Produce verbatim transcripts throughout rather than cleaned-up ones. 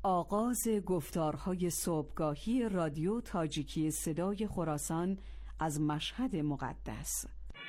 آغاز گفتارهای صبحگاهی رادیو تاجیکی صدای خراسان از مشهد مقدس.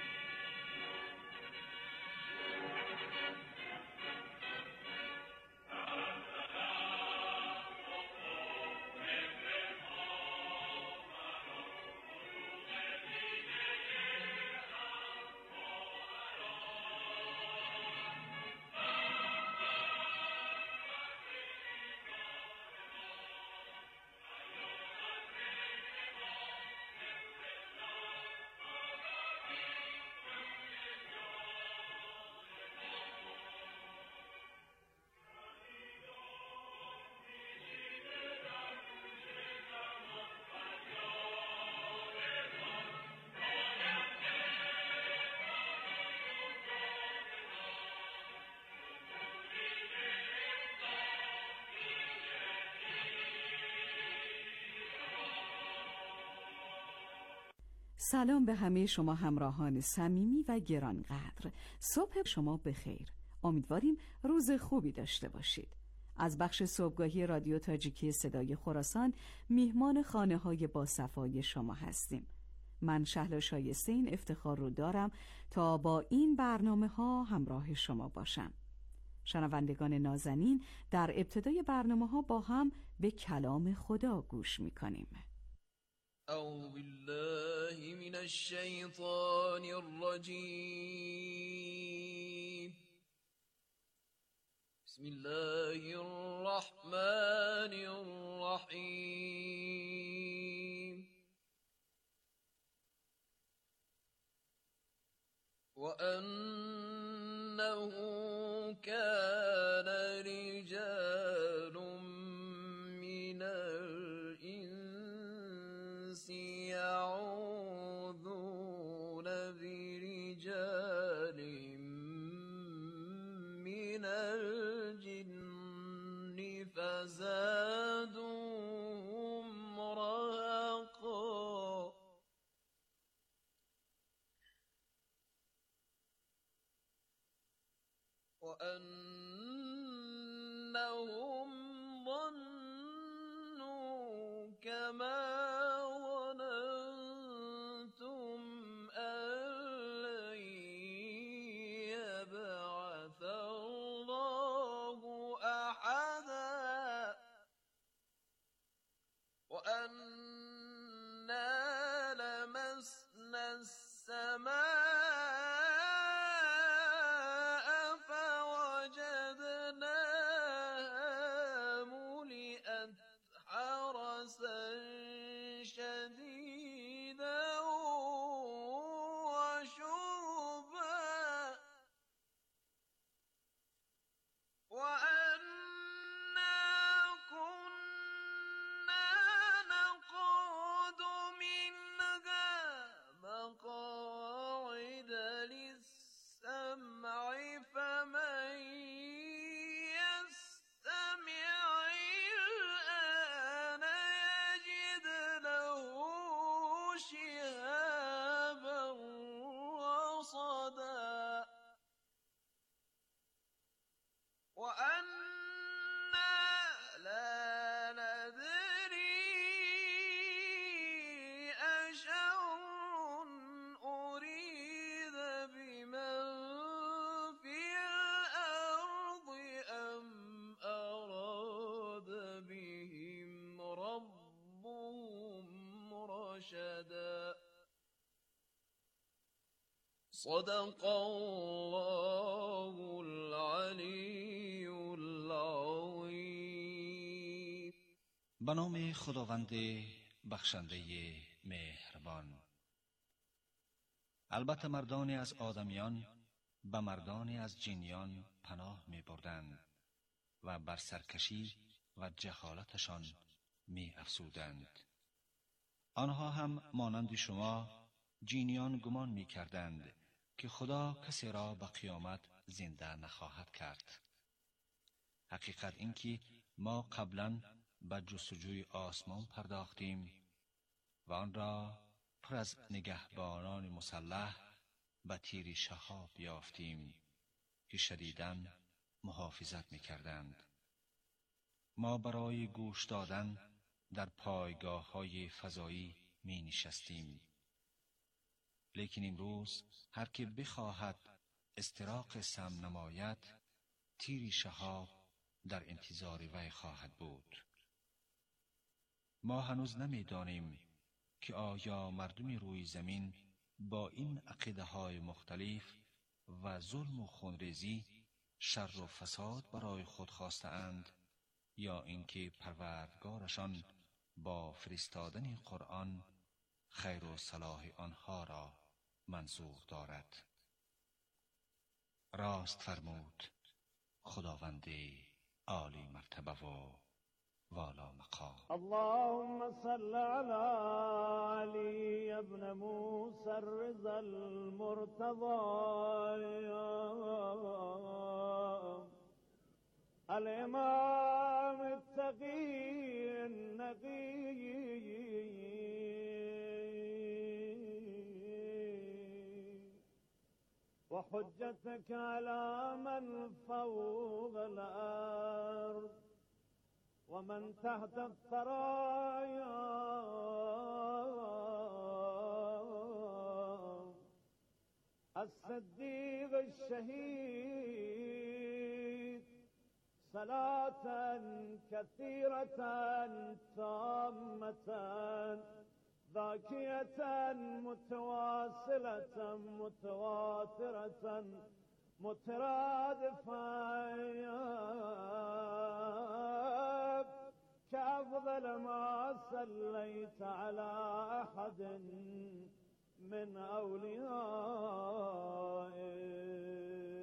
سلام به همه شما همراهان صمیمی و گرانقدر. صبح شما بخیر. امیدواریم روز خوبی داشته باشید. از بخش صبحگاهی رادیو تاجیکی صدای خراسان میهمان خانه های با صفای شما هستیم. من شهلا شایسته این افتخار رو دارم تا با این برنامه ها همراه شما باشم. شنوندگان نازنین، در ابتدای برنامه ها با هم به کلام خدا گوش میکنیم. اعوذ بالله من الشیطان الرجیم. بسم الله الرحمن الرحیم. وأنه كان رجال من الإنس يعوذون برجال من الجن فزادوهم رهقا. وأنهم ظنوا كما ظننتم أن لن يبعث الله أحدا. وأنا لمسنا السماء شديدا وشربا. وأنا كنا نقعد منها مقاعد للسمع فمن يستمع الآن يجد له شهابا رصدا. وأنا لا ندري أشر أريد بمن في الأرض أم أراد بهم ربهم رشدا. صدق الله العلی العظیم. به نام خداوند بخشنده مهربان. البته مردانی از آدمیان به مردانی از جنیان پناه می بردند و بر سرکشی و جهالتشان می افزودند. آنها هم مانند شما جنیان گمان می کردند که خدا کسی را به قیامت زنده نخواهد کرد. حقیقت این که ما قبلا به جستجوی آسمان پرداختیم و آن را پر از نگهبانان مسلح به تیر شهاب یافتیم که شدیداً محافظت می‌کردند. ما برای گوش دادن در پایگاه های فضایی می نشستیم. لیکن امروز هر که بخواهد استراق سم نماید، تیری شهاب در انتظار وی خواهد بود. ما هنوز نمی دانیم که آیا مردم روی زمین با این عقیده های مختلف و ظلم و خونریزی شر و فساد برای خود خواسته اند، یا اینکه پروردگارشان با فرستادن قرآن خیر و صلاح آنها را منظور دارد. راست فرمود خداوند عالی مرتبه و والا مقام. اللهم صل على علي ابن موسى الرضا المرتضى الامام التقي النقي وحجتك على من فوق الأرض ومن تحت الثرايا الصديق الشهيد صلاة كثيرة تامة ذاكية متواصلة متواترة مترادفة كأفضل ما صليت على أحد من أوليائك.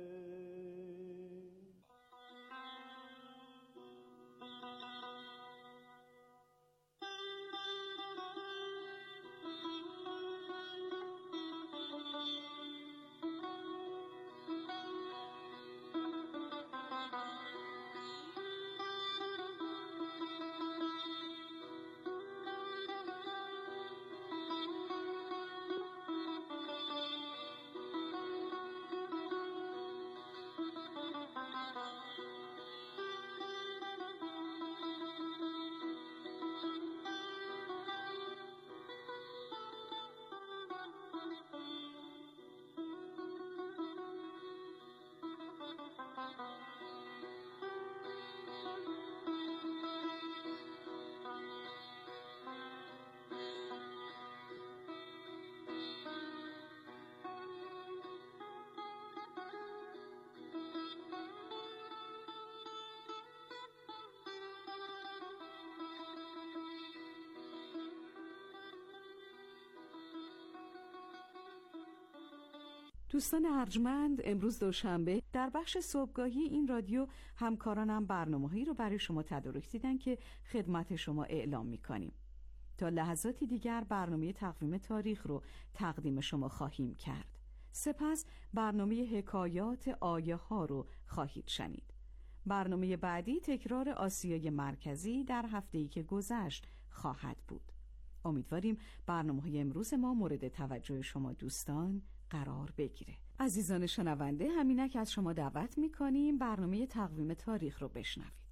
دوستان ارجمند، امروز دوشنبه در بخش صبحگاهی این رادیو همکارانم برنامه‌هایی رو برای شما تدارک دیدن که خدمت شما اعلام می‌کنیم. تا لحظاتی دیگر برنامه تقویم تاریخ رو تقدیم شما خواهیم کرد. سپس برنامه حکایات آیه ها رو خواهید شنید. برنامه بعدی تکرار آسیای مرکزی در هفته‌ای که گذشت خواهد بود. امیدواریم برنامه‌های امروز ما مورد توجه شما دوستان قرار بگیره. عزیزان شنونده، همینک از شما دعوت می‌کنیم برنامه تقویم تاریخ رو بشنوید.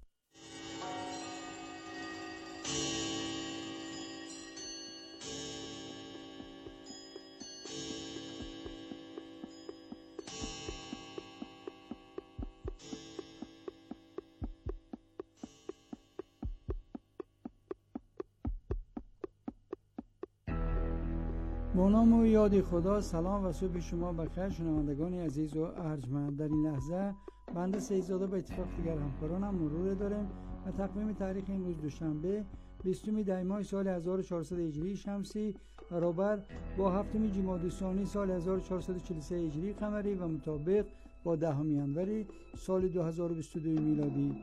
با نام و یاد خدا. سلام و صبح شما بخیر شنوندگان عزیز و ارجمند. در این لحظه بنده سیدزاده به اتفاق دیگر همکارانم مرور داریم و تقویم تاریخ امروز دوشنبه بیستم دی ماه سال هزار و چهارصد هجری شمسی برابر با هفتم جمادی الثانی سال هزار و چهارصد و چهل و سه هجری قمری و مطابق با دهم ژانویه سال دو هزار و بیست و دو میلادی.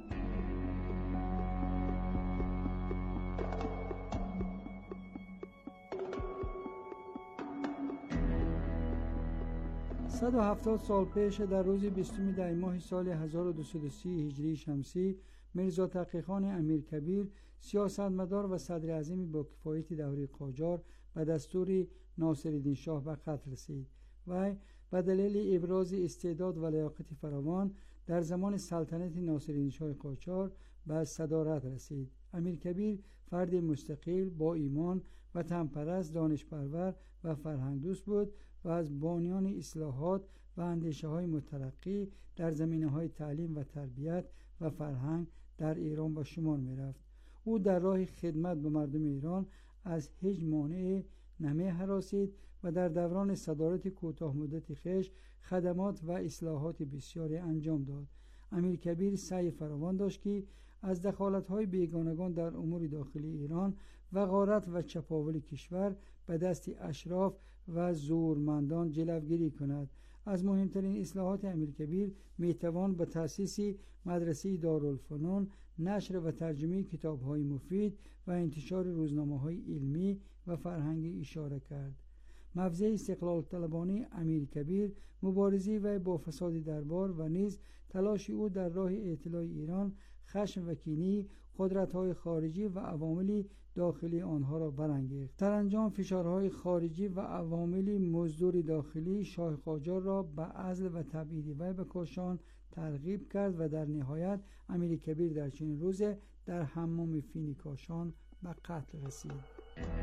صد و هفتاد سال پیش در روز بیستم دی ماه سال هزار و دویست و سی هجری شمسی میرزا تقی‌خان امیرکبیر سیاستمدار و صدر اعظم با کفایت دوره قاجار به دستور ناصرالدین شاه به قتل رسید. وی به دلیل ابراز استعداد و لیاقت فراوان در زمان سلطنت ناصرالدین شاه قاجار به صدارت رسید. امیرکبیر فرد مستقل با ایمان، وطنپرست، دانشپرور و فرهنگ دوست بود و از بانیان اصلاحات و اندیشه های مترقی در زمینه های تعلیم و تربیت و فرهنگ در ایران به شمار می رفت. او در راه خدمت به مردم ایران از هیچ مانع نمی هراسید و در دوران صدارت کوتاه مدت خویش خدمات و اصلاحات بسیاری انجام داد. امیرکبیر سعی فراوان داشت که از دخالت‌های بیگانگان در امور داخلی ایران و غارت و چپاول کشور به دست اشراف و زورمندان جلوگیری کند. از مهمترین اصلاحات امیرکبیر میتوان به تأسیس مدرسه دارالفنون، نشر و ترجمه کتاب‌های مفید و انتشار روزنامه‌های علمی و فرهنگی اشاره کرد. مفزع استقلال طلبانه امیرکبیر، مبارزه و با فساد دربار و نیز تلاش او در راه اطلاع ایران، خشم و کینه قدرت‌های خارجی و عوامل داخلی آنها را برانگیخت. سرانجام فشارهای خارجی و عوامل مزدور داخلی شاه قاجار را به عزل و تبعید وی به کاشان ترغیب کرد و در نهایت امیرکبیر در چنین روز در حمام فین کاشان به قتل رسید.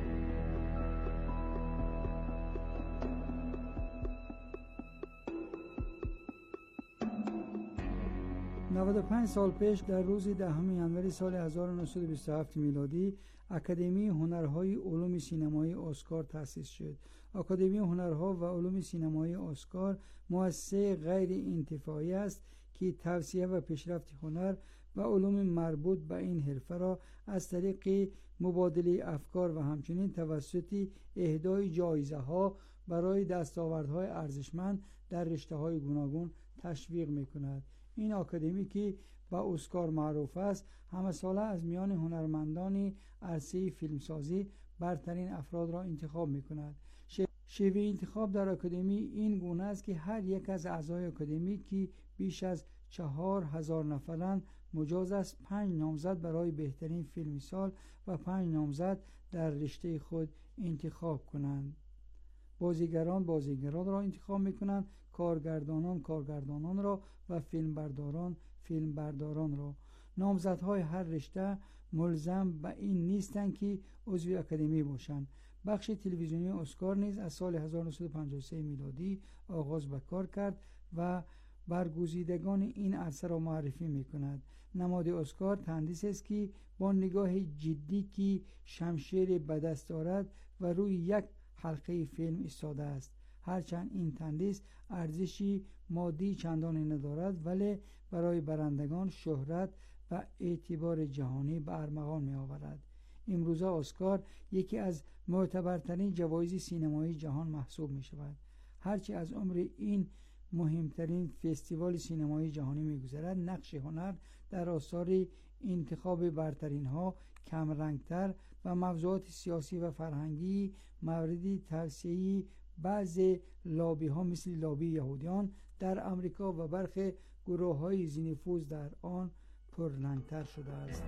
نود و پنج سال پیش در روز دهم ژانویه سال هزار و نهصد و بیست و هفت میلادی اکادمی هنرهای علوم سینمایی اسکار تأسیس شد. اکادمی هنرها و علوم سینمایی اسکار مؤسسه غیر انتفاعی است که توسعه و پیشرفت هنر و علوم مربوط به این حرفه را از طریق مبادله افکار و همچنین توسط اهدای جایزه ها برای دستاوردهای ارزشمند در رشته‌های گوناگون تشویق می‌کند. این آکادمی که با اسکار معروف است، همه ساله از میان هنرمندان عرصه فیلمسازی برترین افراد را انتخاب می‌کند. شیوه انتخاب در آکادمی این گونه است که هر یک از اعضای آکادمی که بیش از چهار هزار نفرند مجاز است پنج نامزد برای بهترین فیلم سال و پنج نامزد در رشته خود انتخاب کنند. بازیگران بازیگران را انتخاب می‌کنند، کارگردانان کارگردانان را و فیلمبرداران فیلمبرداران را. نامزدهای هر رشته ملزم به این نیستند که عضو اکادمی باشند. بخش تلویزیونی اسکار نیز از سال هزار و نهصد و پنجاه و سه میلادی آغاز به کار کرد و برگزیدگان این عرصه را معرفی می‌کند. نماد اسکار تندیس است که با نگاه جدی که شمشیر به دست دارد و روی یک حلقه فیلم ایستاده است. هرچند این تندیس ارزشی مادی چندانی ندارد، ولی برای برندگان شهرت و اعتبار جهانی به ارمغان می آورد. امروزه اسکار یکی از معتبرترین جوایز سینمایی جهان محسوب می شود. هرچی از عمر این مهمترین فستیوال سینمایی جهانی می گذرد، نقش هنر در آثار انتخاب برترین ها کم رنگتر و موضوعات سیاسی و فرهنگی موردی توسعه بعض لابی ها مثل لابی یهودیان در امریکا و برخی گروه های ذی‌نفوذ در آن پررنگتر شده است.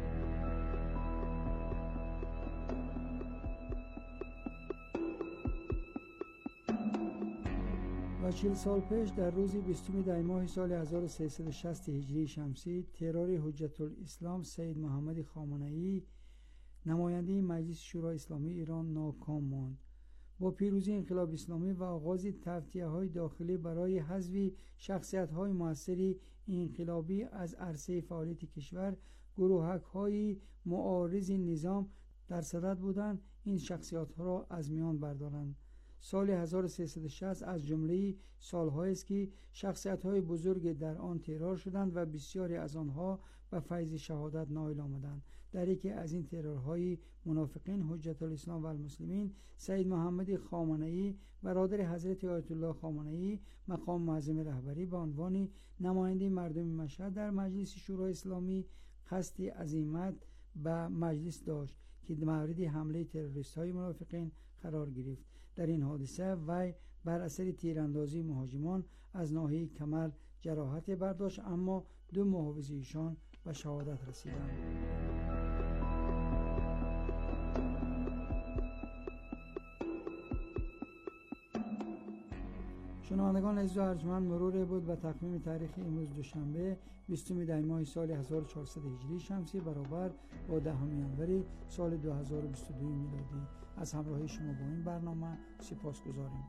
و چهل سال پیش در روز بیستم دی ماه سال هزار و سیصد و شصت هجری شمسی ترور حجت الاسلام سید محمد خامنه‌ای نماینده مجلس شورای اسلامی ایران ناکام ماند. با پیروزی انقلاب اسلامی و آغاز توطئه‌های داخلی برای حذف شخصیت‌های مؤثر انقلابی از عرصه فعالیت کشور، گروهک‌های معارض نظام در صدد بودند این شخصیت‌ها را از میان بردارند. سال هزار و سیصد و شصت از جمله سال‌هایی است که شخصیت‌های بزرگ در آن ترور شدند و بسیاری از آنها به فیض شهادت نائل آمدند. در یکی از این ترورهای منافقین حجت الاسلام و المسلمین سید محمد خامنه‌ای برادر حضرت آیت الله خامنه‌ای مقام معظم رهبری به عنوان نماینده مردم مشهد در مجلس شورای اسلامی قصد عزیمت به مجلس داشت که مورد حمله تروریست‌های منافقین قرار گرفت. در این حادثه وی بر اثر تیراندازی مهاجمان از ناحیه کمر جراحت برداشت، اما دو محافظ ایشان به شهادت رسیدند. شنوندگان عزیز و ارجمند، مرور بود و تقویم تاریخ امروز دوشنبه بیستم دی ماه سال هزار و چهارصد هجری شمسی برابر با دهم ژانویه سال دو هزار و بیست و دو میلادی از همراهی شما با این برنامه سپاسگزاریم.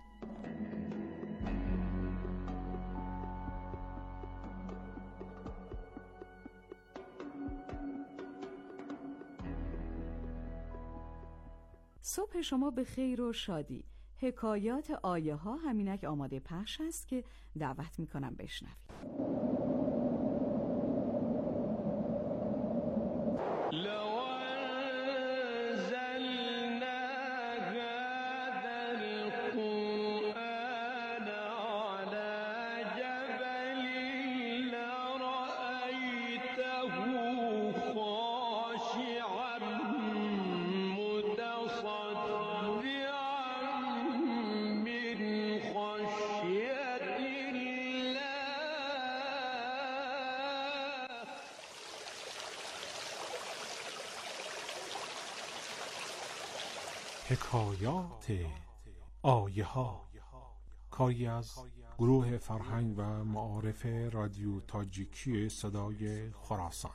صبح شما به خیر و شادی. حکایات آیه ها همینک آماده پخش است که دعوت میکنم بشنوید. حکایات آیه ها، کاری از گروه فرهنگ و معارف رادیو تاجیکی صدای خراسان.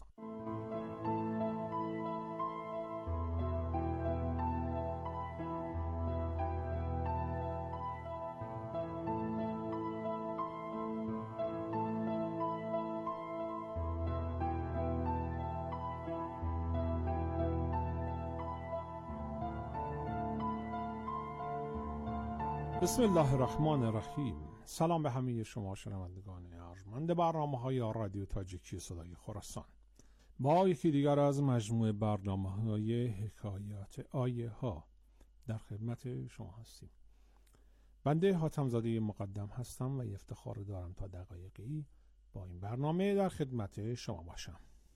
بسم الله الرحمن الرحیم. سلام به همه شما شنوندگان ارجمند برنامه‌های رادیو تاجیکی صدای خراسان. با یکی دیگر از مجموعه برنامه‌های حکایات آیه ها در خدمت شما هستیم. بنده حاتم‌زاده مقدم هستم و افتخار دارم تا دقایقی با این برنامه در خدمت شما باشم.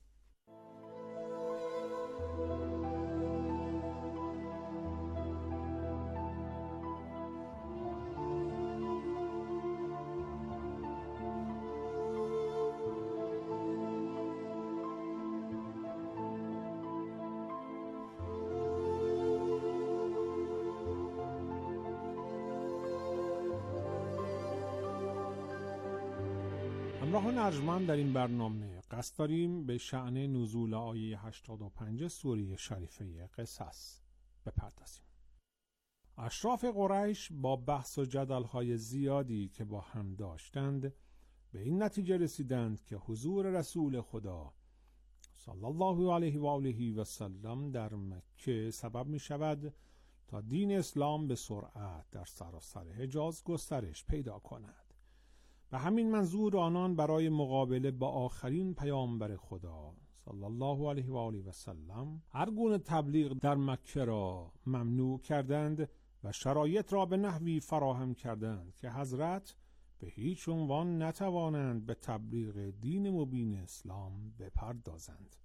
همراهان ارجمند، در این برنامه قصد داریم به شأن نزول آیه هشتاد و پنج سوره شریفه قصص بپردازیم. اشراف قریش با بحث و جدل‌های زیادی که با هم داشتند به این نتیجه رسیدند که حضور رسول خدا صلی الله علیه و آله و سلم در مکه سبب می شود تا دین اسلام به سرعت در سراسر حجاز گسترش پیدا کند. به همین منظور آنان برای مقابله با آخرین پیامبر خدا صلی الله علیه و آله و سلم هر گونه تبلیغ در مکه را ممنوع کردند و شرایط را به نحوی فراهم کردند که حضرت به هیچ عنوان نتوانند به تبلیغ دین مبین اسلام بپردازند.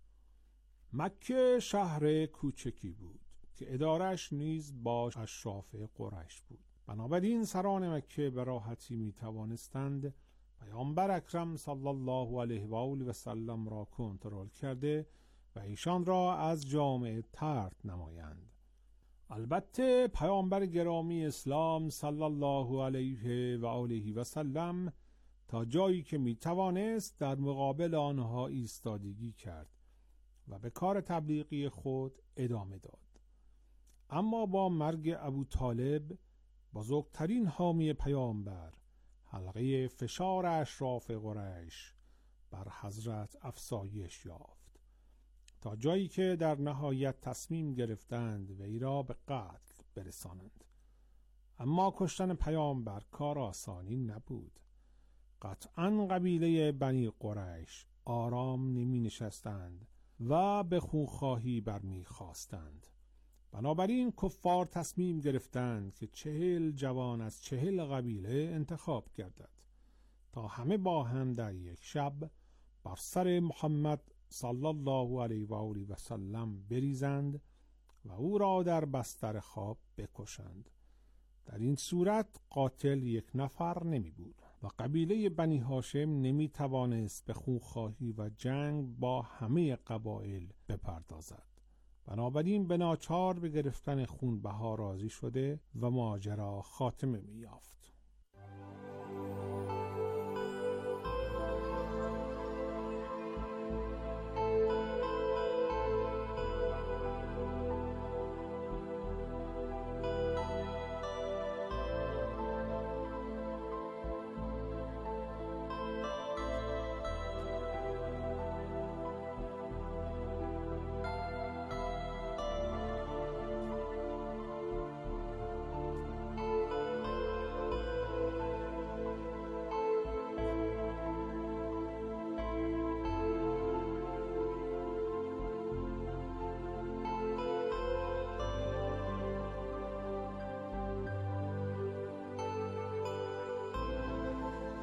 مکه شهر کوچکی بود که ادارش نیز با اشراف قریش بود. بنابراین سران مکه به راحتی می توانستند پیامبر اکرم صلی الله علیه و آله و سلم را کنترل کرده و ایشان را از جامعه طرد نمایند. البته پیامبر گرامی اسلام صلی الله علیه و آله و سلم تا جایی که می توانست در مقابل آنها ایستادگی کرد و به کار تبلیغی خود ادامه داد. اما با مرگ ابو طالب، بزرگترین حامی پیامبر، حلقه فشار اشراف قریش بر حضرت افزایش یافت تا جایی که در نهایت تصمیم گرفتند وی را به قتل برسانند. اما کشتن پیامبر کار آسانی نبود. قطعاً قبیله بنی قریش آرام نمی نشستند و به خونخواهی برمی خواستند. بنابراین کفار تصمیم گرفتند که چهل جوان از چهل قبیله انتخاب گردد تا همه با هم در یک شب بر سر محمد صلی الله علیه و آله و سلم بریزند و او را در بستر خواب بکشند. در این صورت قاتل یک نفر نمی بود و قبیله بنی هاشم نمی توانست به خونخواهی و جنگ با همه قبایل بپردازد. بنابراین به ناچار به گرفتن خونبها راضی شده و ماجرا خاتمه می یافت.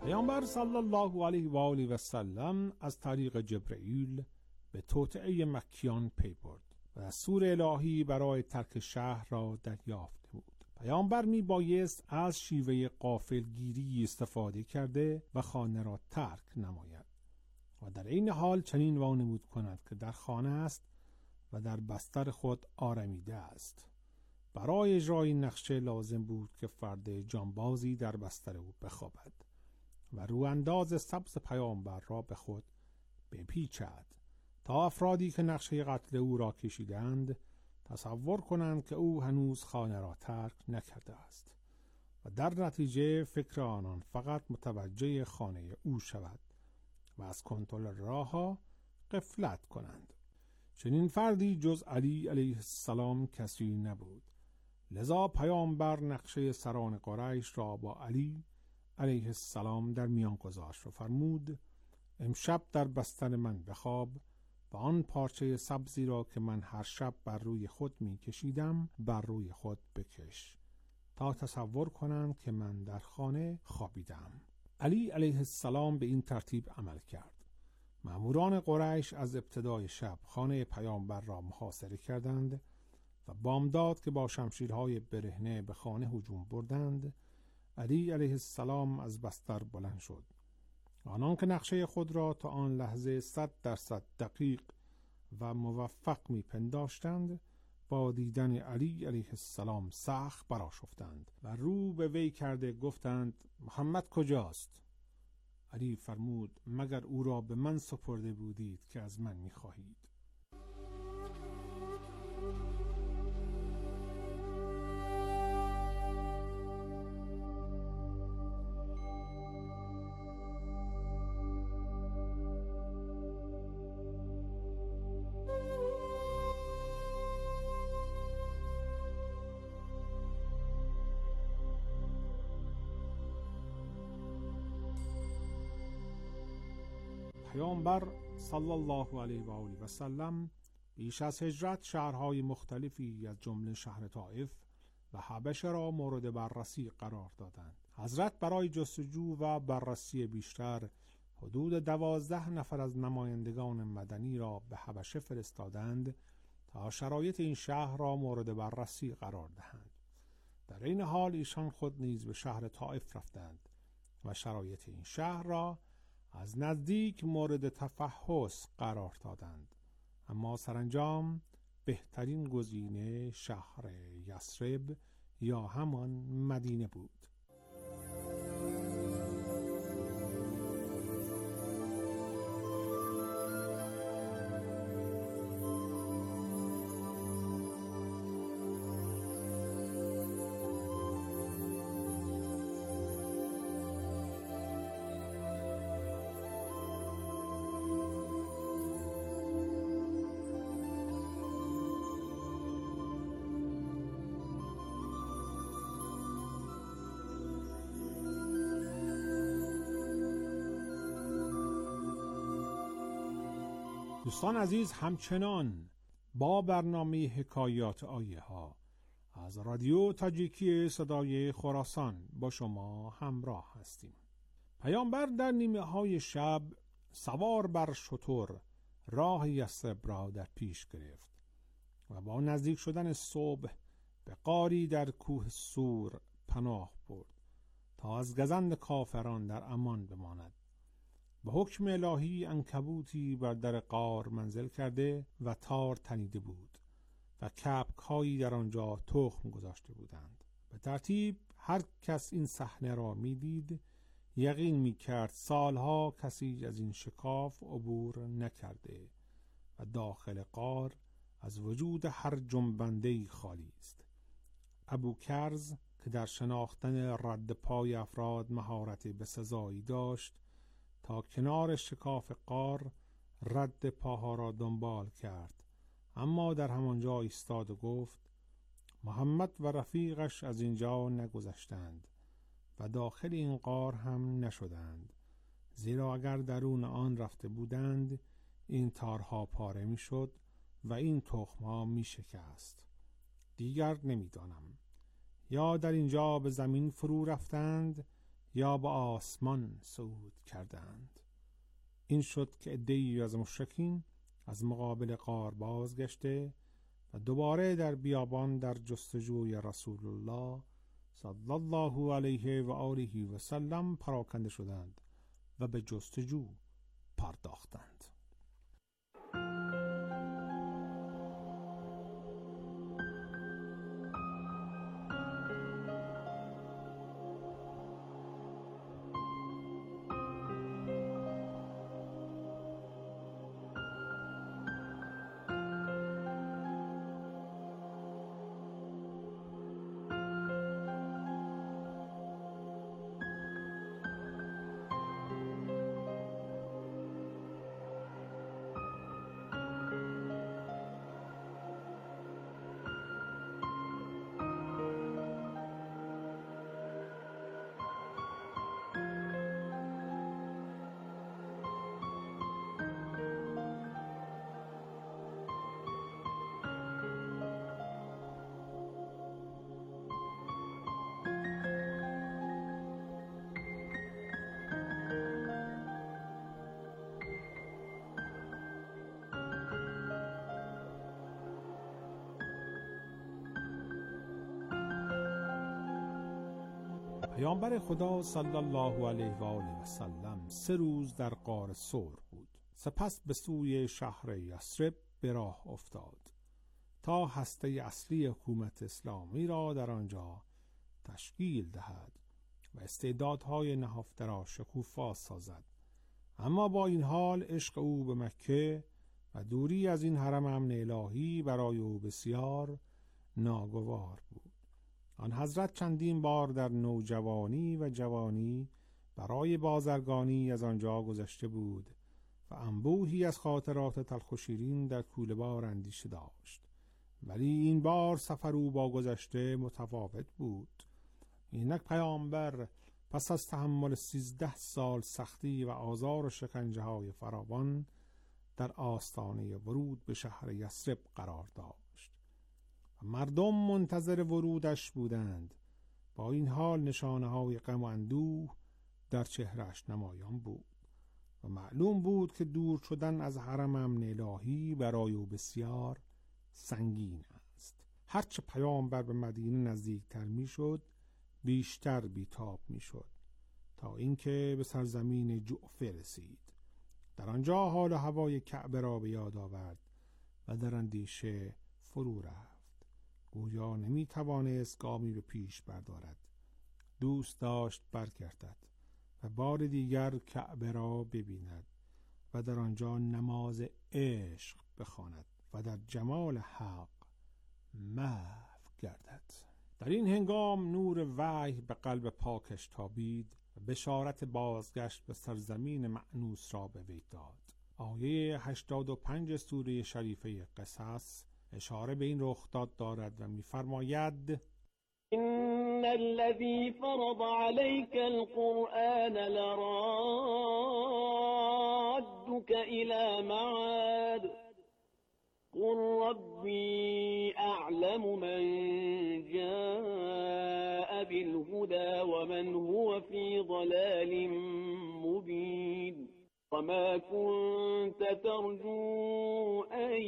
پیامبر صلی الله علیه و آله و سلم از طریق جبرئیل به توطئه مکیان پی برد و دستور الهی برای ترک شهر را دریافته بود. پیامبر می بایست از شیوه غافلگیری استفاده کرده و خانه را ترک نماید و در این حال چنین وانمود کند که در خانه است و در بستر خود آرمیده است. برای اجرای نقشه لازم بود که فرد جانبازی در بستر او بخوابد و رو انداز سبز پیامبر را به خود بپیچد تا افرادی که نقشه قتل او را کشیدند تصور کنند که او هنوز خانه را ترک نکرده است و در نتیجه فکر آنان فقط متوجه خانه او شود و از کنترل راهها غفلت کنند. چنین فردی جز علی علیه السلام کسی نبود، لذا پیامبر نقشه سران قریش را با علی علیه السلام در میان گذاشت و فرمود امشب در بستر من بخواب و آن پارچه سبزی را که من هر شب بر روی خود می کشیدم بر روی خود بکش تا تصور کنند که من در خانه خوابیدم. علی علیه السلام به این ترتیب عمل کرد. مأموران قریش از ابتدای شب خانه پیامبر را محاصره کردند و بامداد که با شمشیرهای برهنه به خانه هجوم بردند، علی علیه السلام از بستر بلند شد. آنان که نقشه خود را تا آن لحظه صد درصد دقیق و موفق می پنداشتند با دیدن علی علیه السلام سخت برآشفتند و رو به وی کرده گفتند محمد کجاست؟ علی فرمود مگر او را به من سپرده بودید که از من می خواهید؟ پیامبر صلی الله علیه و آله و سلم بیش از هجرت شهرهای مختلفی از جمله شهر طائف و حبشه را مورد بررسی قرار دادند. حضرت برای جستجو و بررسی بیشتر حدود دوازده نفر از نمایندگان مدنی را به حبشه فرستادند تا شرایط این شهر را مورد بررسی قرار دهند. در این حال ایشان خود نیز به شهر طائف رفتند و شرایط این شهر را از نزدیک مورد تفحص قرار دادند، اما سرانجام بهترین گزینه شهر یثرب یا همان مدینه بود. دوستان عزیز، همچنان با برنامه حکایات آیه ها از رادیو تاجیکی صدای خراسان با شما همراه هستیم. پیامبر در نیمه های شب سوار بر شتر راه یثرب را در پیش گرفت و با نزدیک شدن صبح به غاری در کوه سور پناه برد تا از گزند کافران در امان بماند. به حکم الهی عنکبوتی بر در غار منزل کرده و تار تنیده بود و کبک‌هایی در آنجا تخم گذاشته بودند. به ترتیب هر کس این صحنه را می‌دید یقین می‌کرد سالها کسی از این شکاف عبور نکرده و داخل غار از وجود هر جنبنده‌ای خالی است. ابو کرز که در شناختن رد پای افراد مهارت بسزایی داشت تا کنار شکاف غار رد پاها را دنبال کرد، اما در همانجا ایستاد و گفت محمد و رفیقش از اینجا نگذشتند و داخل این غار هم نشدند، زیرا اگر درون آن رفته بودند این تارها پاره می شد و این تخمها می شکست. دیگر نمی دانم یا در اینجا به زمین فرو رفتند یا به آسمان صعود کردند. این شد که عده‌ای از مشرکین از مقابل غار بازگشته و دوباره در بیابان در جستجوی رسول الله صلی الله علیه و آله و سلم پراکنده شدند و به جستجو پرداختند. پیامبر خدا صلی الله علیه و آله و سلم سه روز در غار ثور بود. سپس به سوی شهر یثرب به راه افتاد تا هسته اصلی حکومت اسلامی را در آنجا تشکیل دهد و استعدادهای نهفته را شکوفا سازد. اما با این حال عشق او به مکه و دوری از این حرم امن الهی برای او بسیار ناگوار بود. آن حضرت چندین بار در نوجوانی و جوانی برای بازرگانی از آنجا گذشته بود و انبوهی از خاطرات تلخ و شیرین در کوله بار اندیشه داشت، ولی این بار سفر او با گذشته متفاوت بود. اینک پیامبر پس از تحمل سیزده سال سختی و آزار و شکنجه های فراوان در آستانه ورود به شهر یثرب قرار داشت و مردم منتظر ورودش بودند. با این حال نشانه های غم و اندوه در چهرهش نمایان بود و معلوم بود که دور شدن از حرم امن الهی برای او بسیار سنگین است. هرچه پیامبر به مدینه نزدیکتر می شد بیشتر بیتاب می شد تا اینکه به سرزمین جعفه رسید. در آنجا حال و هوای کعبه را به یاد آورد و در اندیشه فرو رفت. گویا نمی توانست گامی به پیش بردارد. دوست داشت برگردد و بار دیگر کعبه را ببیند و در آنجا نماز عشق بخواند و در جمال حق محو گردد. در این هنگام نور وحی به قلب پاکش تابید و بشارت بازگشت به سرزمین مأنوس را به وی داد. آیه هشتاد و پنج سوره شریفه قصص اشاره به این رخداد دارد و می‌فرماید: إن الذي فرض عليك القرآن لرادك إلى معاد قل ربي أعلم من جاء بالهدى ومن هو في ضلال مبين وما كنت ترجو أن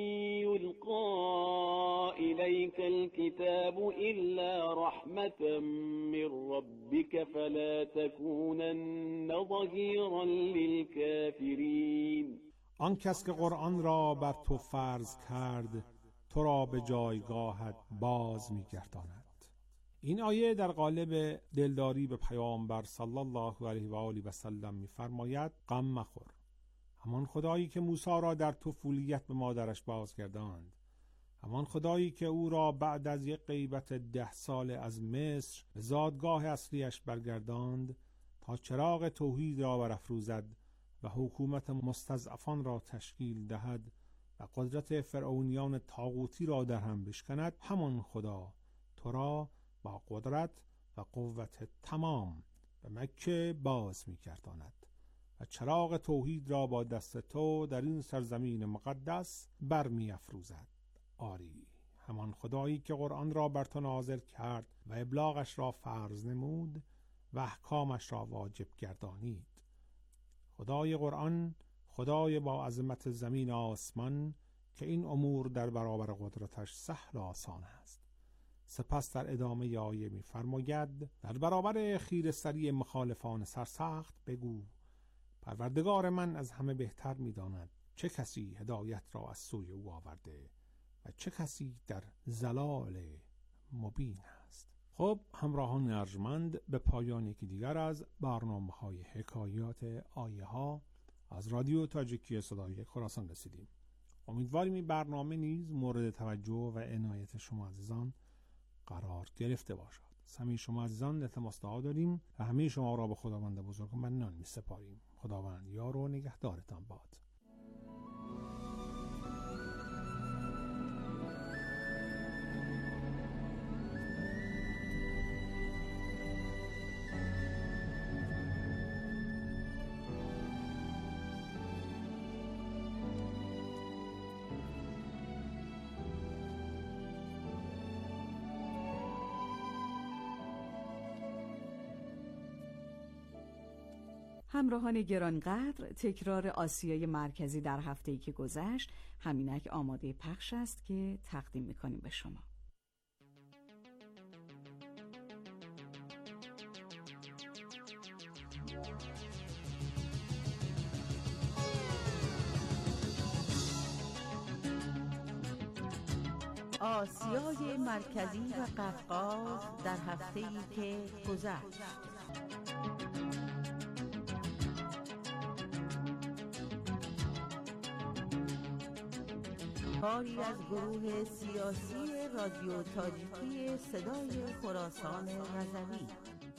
يلقى إليك الكتاب إلا رحمة من ربك فلا تكونن ظهيرا للكافرين. آن کس که قرآن را بر تو فرض کرد تو را به جایگاهت باز می‌گرداند. این آیه در قالب دلداری به پیامبر صلی الله علیه و آله و سلم می‌فرماید غم مخور. همان خدایی که موسی را در طفولیت به مادرش بازگرداند، همان خدایی که او را بعد از یک غیبت ده ساله از مصر به زادگاه اصلیش برگرداند تا چراغ توحید را برافروزد و حکومت مستضعفان را تشکیل دهد و قدرت فرعونیان طاغوتی را در هم بشکند، همان خدا تو را با قدرت و قوت تمام به مکه باز می‌گرداند و چراغ توحید را با دست تو در این سرزمین مقدس برمی‌افروزد. آری، همان خدایی که قرآن را بر تو نازل کرد و ابلاغش را فرض نمود و احکامش را واجب گردانید. خدای قرآن، خدای با عظمت زمین آسمان که این امور در برابر قدرتش سهل و آسان است. سپس در ادامه آیه می فرماید در برابر خیره‌سری مخالفان سرسخت بگو پروردگار من از همه بهتر می داند چه کسی هدایت را از سوی او آورده و چه کسی در ضلال مبین است. خب همراهان ارجمند، به پایان یکی دیگر از برنامه های حکایات آیه ها از رادیو تاجیکی صدای خراسان رسیدیم. امیدواریم این برنامه نیز مورد توجه و عنایت شما عزیزان قرار گرفته باشد. همه شما عزیزان التماس دعا داریم و همه شما را به خداوند بزرگ منان می سپاریم. خداوند یار و نگهدارتان باد. همراهان گرانقدر، تکرار آسیای مرکزی در هفته‌ای که گذشت همینک آماده پخش است که تقدیم می‌کنیم به شما. آسیای مرکزی و قفقاز در هفته‌ای که گذشت. کاری از گروه سیاسی رادیو تاجیکی صدای خراسان رضوی.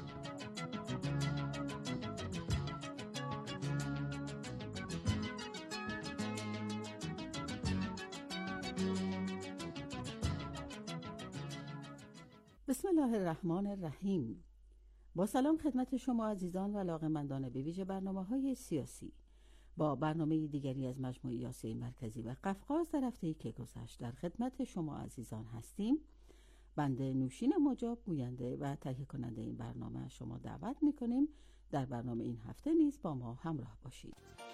بسم الله الرحمن الرحیم. با سلام خدمت شما عزیزان و علاقه‌مندان به ویژه برنامه‌های سیاسی. با برنامه دیگری از مجموعه آسیای مرکزی و قفقاز در هفته‌ای که گذشت در خدمت شما عزیزان هستیم. بنده نوشین مجاب گوینده و تهیه کننده این برنامه شما دعوت می‌کنیم در برنامه این هفته نیز با ما همراه باشید.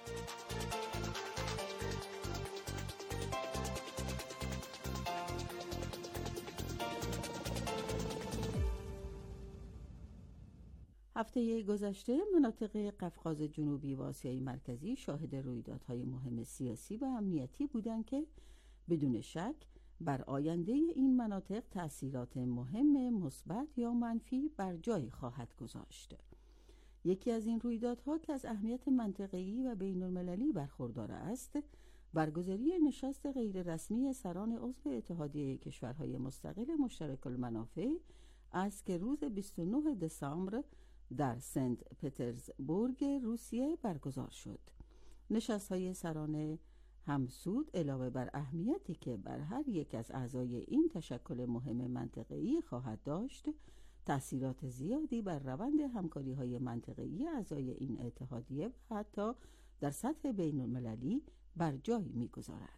هفته گذشته مناطق قفقاز جنوبی و آسیای مرکزی شاهد رویدادهای مهم سیاسی و امنیتی بودند که بدون شک بر آینده این مناطق تأثیرات مهم مثبت یا منفی بر جای خواهد گذاشت. یکی از این رویدادها که از اهمیت منطقه‌ای و بین‌المللی برخوردار است، برگزاری نشست غیررسمی سران عضو اتحادیه کشورهای مستقل مشترک المنافع است که روز بیست و نه دسامبر در سنت پترزبورگ روسیه برگزار شد. نشست‌های سران همسود علاوه بر اهمیتی که بر هر یک از اعضای این تشکل مهم منطقه‌ای خواهد داشت، تأثیرات زیادی بر روند همکاری‌های منطقه‌ای اعضای این اتحادیه و حتی در سطح بین‌المللی بر جای می‌گذارد.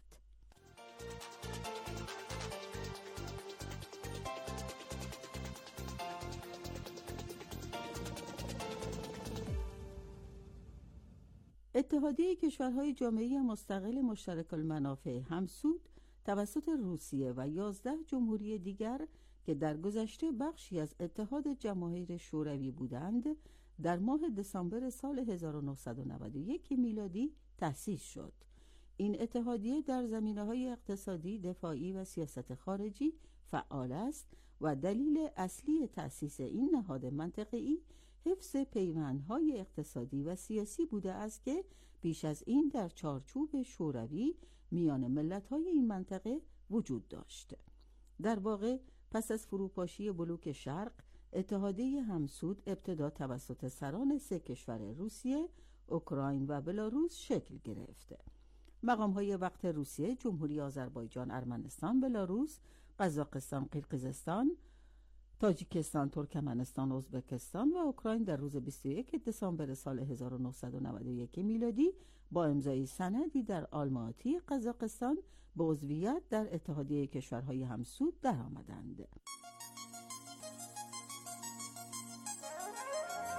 اتحادیه کشورهای جامعه مستقل مشترک المنافع همسود توسط روسیه و یازده جمهوری دیگر که در گذشته بخشی از اتحاد جماهیر شوروی بودند، در ماه دسامبر سال هزار و نهصد و نود و یک میلادی تأسیس شد. این اتحادیه در زمینه‌های اقتصادی، دفاعی و سیاست خارجی فعال است و دلیل اصلی تأسیس این نهاد منطقه‌ای حفظ پیوندهای اقتصادی و سیاسی بوده است که بیش از این در چارچوب شوروی میان ملت‌های این منطقه وجود داشت. در واقع پس از فروپاشی بلوک شرق، اتحادیه همسود ابتدا توسط سران سه کشور روسیه، اوکراین و بلاروس شکل گرفت. مقام‌های وقت روسیه، جمهوری آذربایجان، ارمنستان، بلاروس، قزاقستان، قرقیزستان، تاجیکستان، ترکمنستان، ازبکستان و اوکراین در روز بیست و یک دسامبر سال هزار و نهصد و نود و یک میلادی با امضای سندی در آلماتی، قزاقستان به عضویت در اتحادیه کشورهای همسود درآمدند.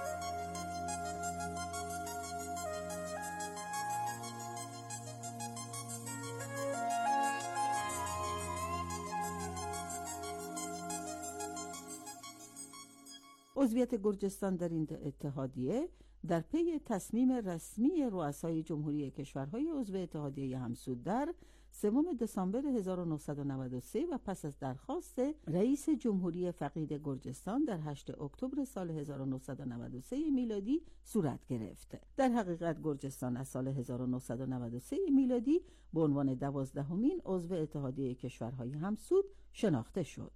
عضویت گرجستان در این اتحادیه در پی تصمیم رسمی رؤسای جمهوری کشورهای عضو اتحادیه همسود در سوم دسامبر هزار و نهصد و نود و سه و پس از درخواست رئیس جمهوری فقید گرجستان در هشتم اکتبر سال هزار و نهصد و نود و سه میلادی صورت گرفت. در حقیقت گرجستان از سال هزار و نهصد و نود و سه میلادی به عنوان دوازدهمین عضو اتحادیه کشورهای همسود شناخته شد.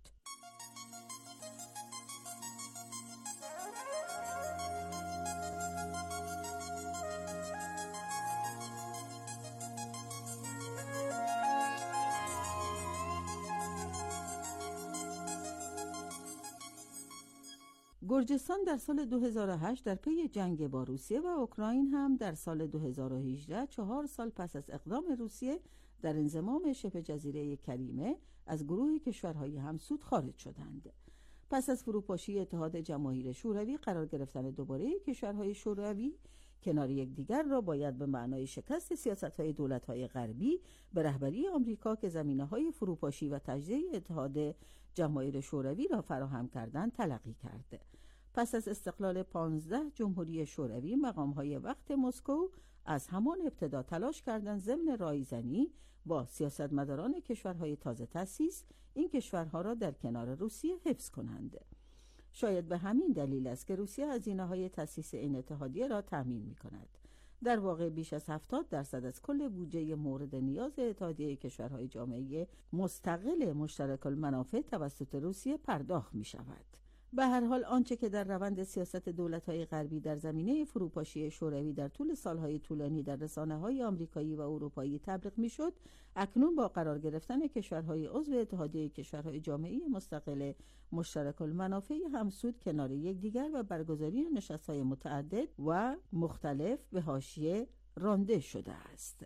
گرجستان در سال دو هزار و هشت در پی جنگ با روسیه و اوکراین هم در سال دو هزار و هجده، چهار سال پس از اقدام روسیه در انضمام شبه جزیره کریمه، از گروه کشورهای همسود خارج شدند. پس از فروپاشی اتحاد جماهیر شوروی، قرار گرفتن دوباره کشورهای شوروی کنار یکدیگر را باید به معنای شکست سیاست‌های دولت‌های غربی به رهبری آمریکا که زمینه‌های فروپاشی و تجزیه اتحاد جماهیر شوروی را فراهم کردند تلقی کرد. پس از استقلال پانزده جمهوری شوروی، مقام‌های وقت مسکو از همان ابتدا تلاش کردند ضمن رایزنی با سیاستمداران کشورهای تازه تأسیس این کشورها را در کنار روسیه حفظ کنند. شاید به همین دلیل است که روسیه هزینه‌های تأسیس این اتحادیه را تأمین می‌کند. در واقع بیش از هفتاد درصد از کل بودجه مورد نیاز اتحادیه کشورهای جامعه مستقل مشترک المنافع توسط روسیه پرداخت می‌شود. به هر حال آنچه که در روند سیاست دولت‌های غربی در زمینه فروپاشی شوروی در طول سالهای طولانی در رسانه‌های آمریکایی و اروپایی تبلیغ می‌شد، اکنون با قرار گرفتن کشورهای عضو اتحادیه کشورهای جامعه مستقل مشترک المنافع همسود کنار یکدیگر و برگزاری نشست‌های متعدد و مختلف به حاشیه رانده شده است.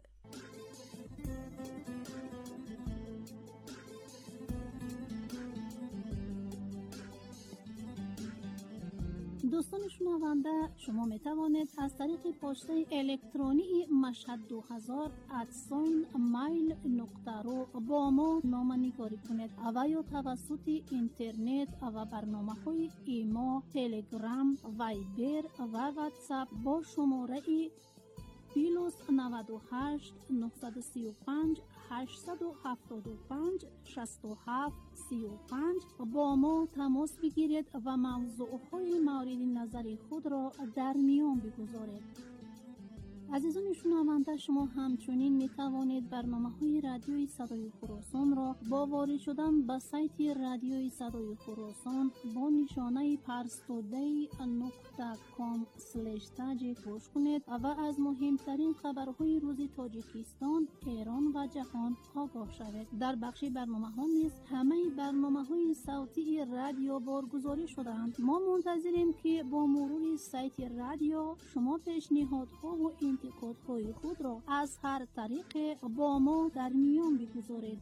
دوستان شنونده، شما می توانید از طریق پسته الکترونی مشهد دو هزار ادساین مایل نقطه رو با ما نامه‌نگاری کنید و یا توسط اینترنت و برنامه های ایما، تلگرام، وایبر و واتساپ با شماره پلوس نود و هشت نهصد و سی و پنج هشتصد و هفتاد و پنج شصت و هفت سی و پنج با ما تماس بگیرید و موضوعهای مورد نظر خود را در میان بگذارید. عزیزان شنونده، شما همچنین می توانید برنامه های رادیوی صدای خراسان را با وارد شدن به سایت رادیوی صدای خراسان با نشانه پرستودی نقطه کام سلش تاج گوش کنید و از مهمترین خبرهای روز تاجیکستان، ایران و جهان آگاه شوید. در بخش برنامه ها نیز همه برنامه های صوتی رادیو بارگذاری شدند. ما منتظریم که با مرور سایت رادیو شما پیشنهادها و انتقادهای خود را از هر طریق با ما در میان بگذارید.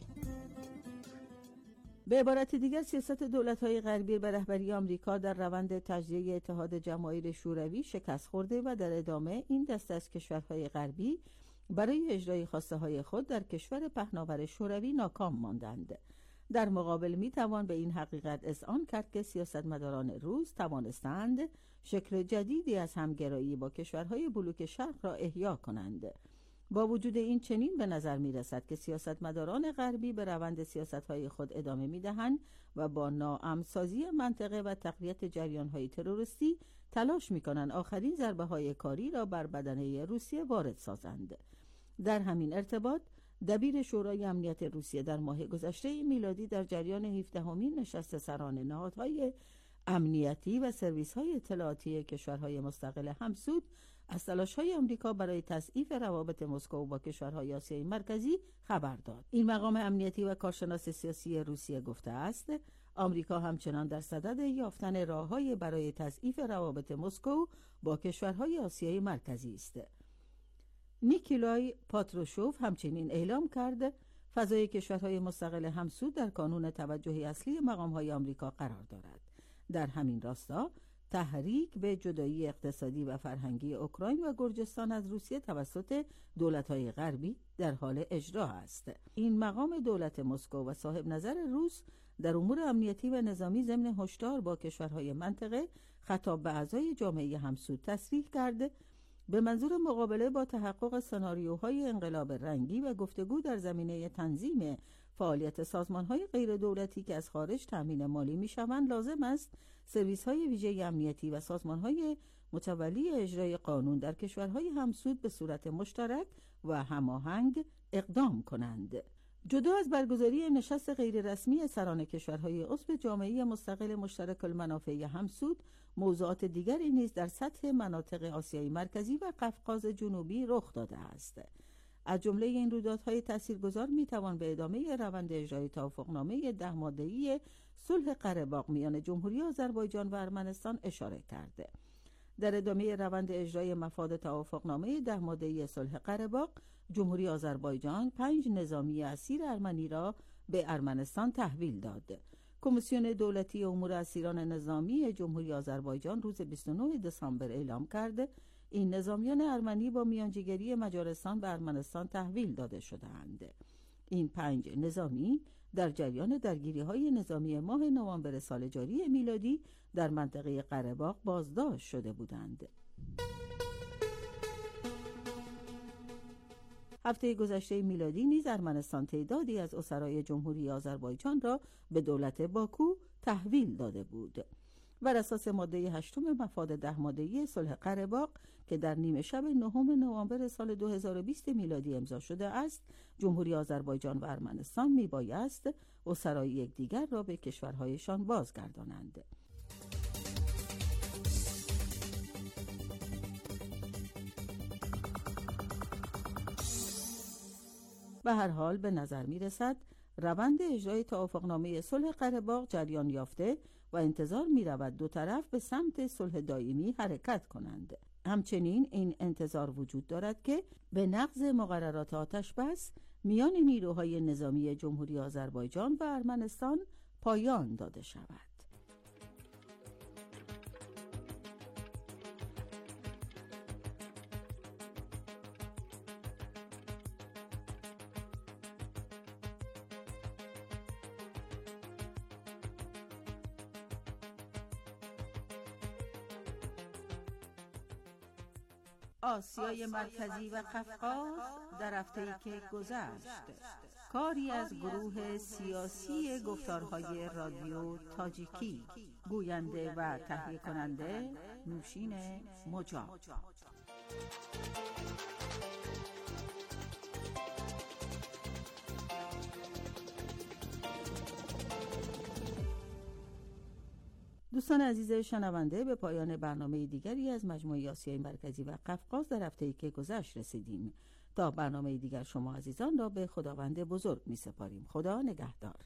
به عبارت دیگر، سیاست دولت‌های غربی به رهبری آمریکا در روند تجزیه اتحاد جماهیر شوروی شکست خورده و در ادامه این دسته از کشورهای غربی برای اجرای خواسته‌های خود در کشور پهناور شوروی ناکام ماندند. در مقابل می توان به این حقیقت اذعان کرد که سیاستمداران روس توانستند شکل جدیدی از همگرایی با کشورهای بلوک شرق را احیا کنند. با وجود این، چنین به نظر می رسد که سیاستمداران غربی به روند سیاستهای خود ادامه می دهند و با ناامن‌سازی منطقه و تقویت جریانهای تروریستی تلاش می کنند آخرین ضربه های کاری را بر بدنه روسیه وارد سازند. در همین ارتباط، دبیر شورای امنیت روسیه در ماه گذشته میلادی در جریان هفدهمین نشست سران نهادهای امنیتی و سرویس‌های اطلاعاتی کشورهای مستقل همسود از تلاش‌های آمریکا برای تضعیف روابط مسکو با کشورهای آسیای مرکزی خبر داد. این مقام امنیتی و کارشناس سیاسی روسیه گفته است آمریکا همچنان در صدد یافتن راه‌های برای تضعیف روابط مسکو با کشورهای آسیای مرکزی است. نیکولای پاتروشوف همچنین اعلام کرد فضای کشورهای مستقل همسود در کانون توجه اصلی مقام‌های آمریکا قرار دارد. در همین راستا، تحریک به جدایی اقتصادی و فرهنگی اوکراین و گرجستان از روسیه توسط دولت‌های غربی در حال اجرا است. این مقام دولت مسکو و صاحب نظر روس در امور امنیتی و نظامی ضمن هشدار با کشورهای منطقه خطاب به اعضای جامعه همسود تصریح کرده به منظور مقابله با تحقق سناریوهای انقلاب رنگی و گفتگو در زمینه تنظیم فعالیت سازمان‌های غیر دولتی که از خارج تامین مالی می‌شوند، لازم است سرویس‌های ویژه امنیتی و سازمان‌های متولی اجرای قانون در کشورهای همسود به صورت مشترک و هماهنگ اقدام کنند. جدا از برگزاری نشست غیررسمی سران کشورهای عضو جامعه مستقل مشترک المنافع همسود، موضوعات دیگری نیز در سطح مناطق آسیای مرکزی و قفقاز جنوبی رخ داده است. از جمله این رویدادهای تاثیرگذار میتوان به ادامه روند اجرای توافقنامه ده ماده‌ای صلح قره‌باغ میان جمهوری آذربایجان و ارمنستان اشاره کرده. در ادامه روند اجرای مفاد توافقنامه ده ماده‌ای صلح قره‌باغ، جمهوری آذربایجان پنج نظامی اسیر ارمنی را به ارمنستان تحویل داد. کمیسیون دولتی امور اسیران نظامی جمهوری آذربایجان روز بیست و نه دسامبر اعلام کرده این نظامیان ارمنی با میانجیگری مجارستان به ارمنستان تحویل داده شده‌اند. این پنج نظامی در جریان درگیری‌های نظامی ماه نوامبر سال جاری میلادی در منطقه قره‌باغ بازداشت شده بودند. هفته گذشته میلادی نیز ارمنستان تعدادی از اسرای جمهوری آذربایجان را به دولت باکو تحویل داده بود. بر اساس ماده هشتم مفاد ده ماده‌ای صلح قره‌باغ که در نیمه شب نهم نوامبر سال دو هزار و بیست میلادی امضا شده است، جمهوری آذربایجان و ارمنستان میبایست اسرای یکدیگر را به کشورهایشان بازگردانند. به هر حال به نظر می رسد روند اجرای توافقنامه صلح قره‌باغ جریان یافته و انتظار می رود دو طرف به سمت صلح دائمی حرکت کنند. همچنین این انتظار وجود دارد که به نقض مقررات آتش بس میان نیروهای نظامی جمهوری آذربایجان و ارمنستان پایان داده شود. آسیای مرکزی و قفقاز در هفته‌ای که گذشت، کاری از گروه سیاسی گفتارهای رادیو تاجیکی، گوینده و تهیه کننده نوشین مجاب. دوستان عزیز شنونده، به پایان برنامه دیگری از مجموعه آسیای مرکزی و قفقاز در هفته‌ای که گذشت رسیدیم. تا برنامه دیگر شما عزیزان را به خداوند بزرگ می سپاریم. خدا نگهدار.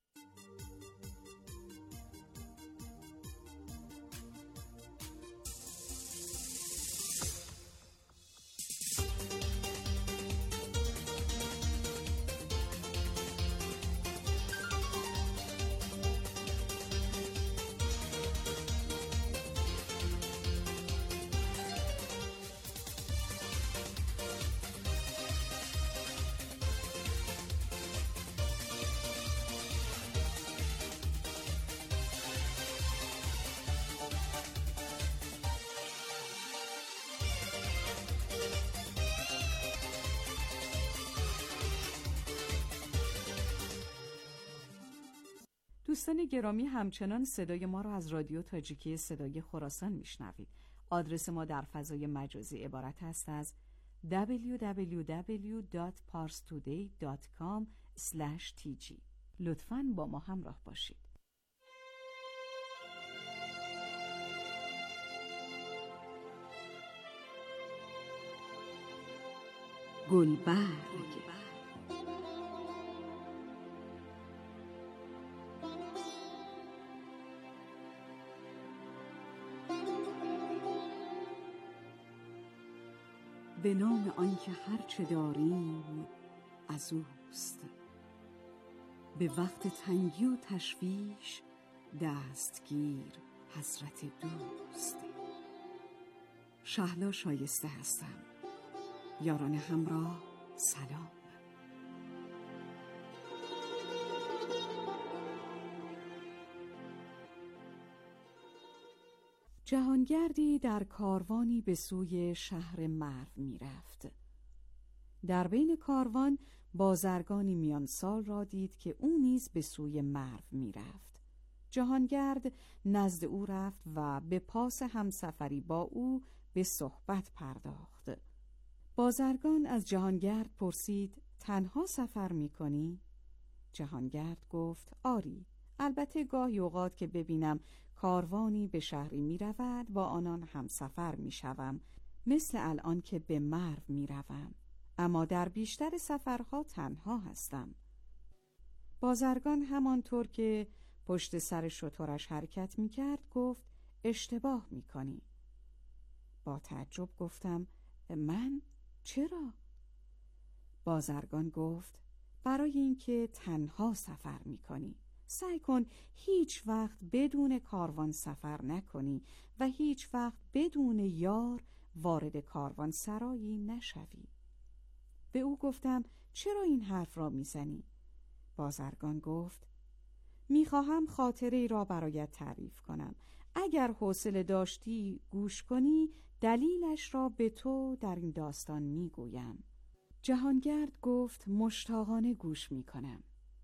دوستان گرامی، همچنان صدای ما را از رادیو تاجیکی صدای خراسان میشنوید. آدرس ما در فضای مجازی عبارت است از دبلیو دبلیو دبلیو دات پارس تودی دات کام اسلش تی جی. لطفاً با ما همراه باشید. گلبرگ به نام آنکه هرچه داریم از اوست، به وقت تنگی و تشویش دستگیر حضرت دوست. شهلا شایسته هستم. یاران همراه سلام. جهانگردی در کاروانی به سوی شهر مرو می رفت. در بین کاروان بازرگانی میان سال را دید که او نیز به سوی مرو می رفت. جهانگرد نزد او رفت و به پاس همسفری با او به صحبت پرداخت. بازرگان از جهانگرد پرسید: تنها سفر می کنی؟ جهانگرد گفت: آری، البته گاهی اوقات که ببینم کاروانی به شهری می رود با آنان همسفر می شوم، مثل الان که به مرو می روم، اما در بیشتر سفرها تنها هستم. بازرگان همانطور که پشت سر شترش حرکت می کرد گفت: اشتباه می کنی. با تعجب گفتم: من؟ چرا؟ بازرگان گفت: برای اینکه تنها سفر می کنی. سعی کن هیچ وقت بدون کاروان سفر نکنی و هیچ وقت بدون یار وارد کاروان سرایی نشوی. به او گفتم: چرا این حرف را میزنی؟ بازرگان گفت: میخواهم خاطره ای را برایت تعریف کنم. اگر حوصله داشتی گوش کنی دلیلش را به تو در این داستان میگویم. جهانگرد گفت: مشتاقانه گوش میکنم.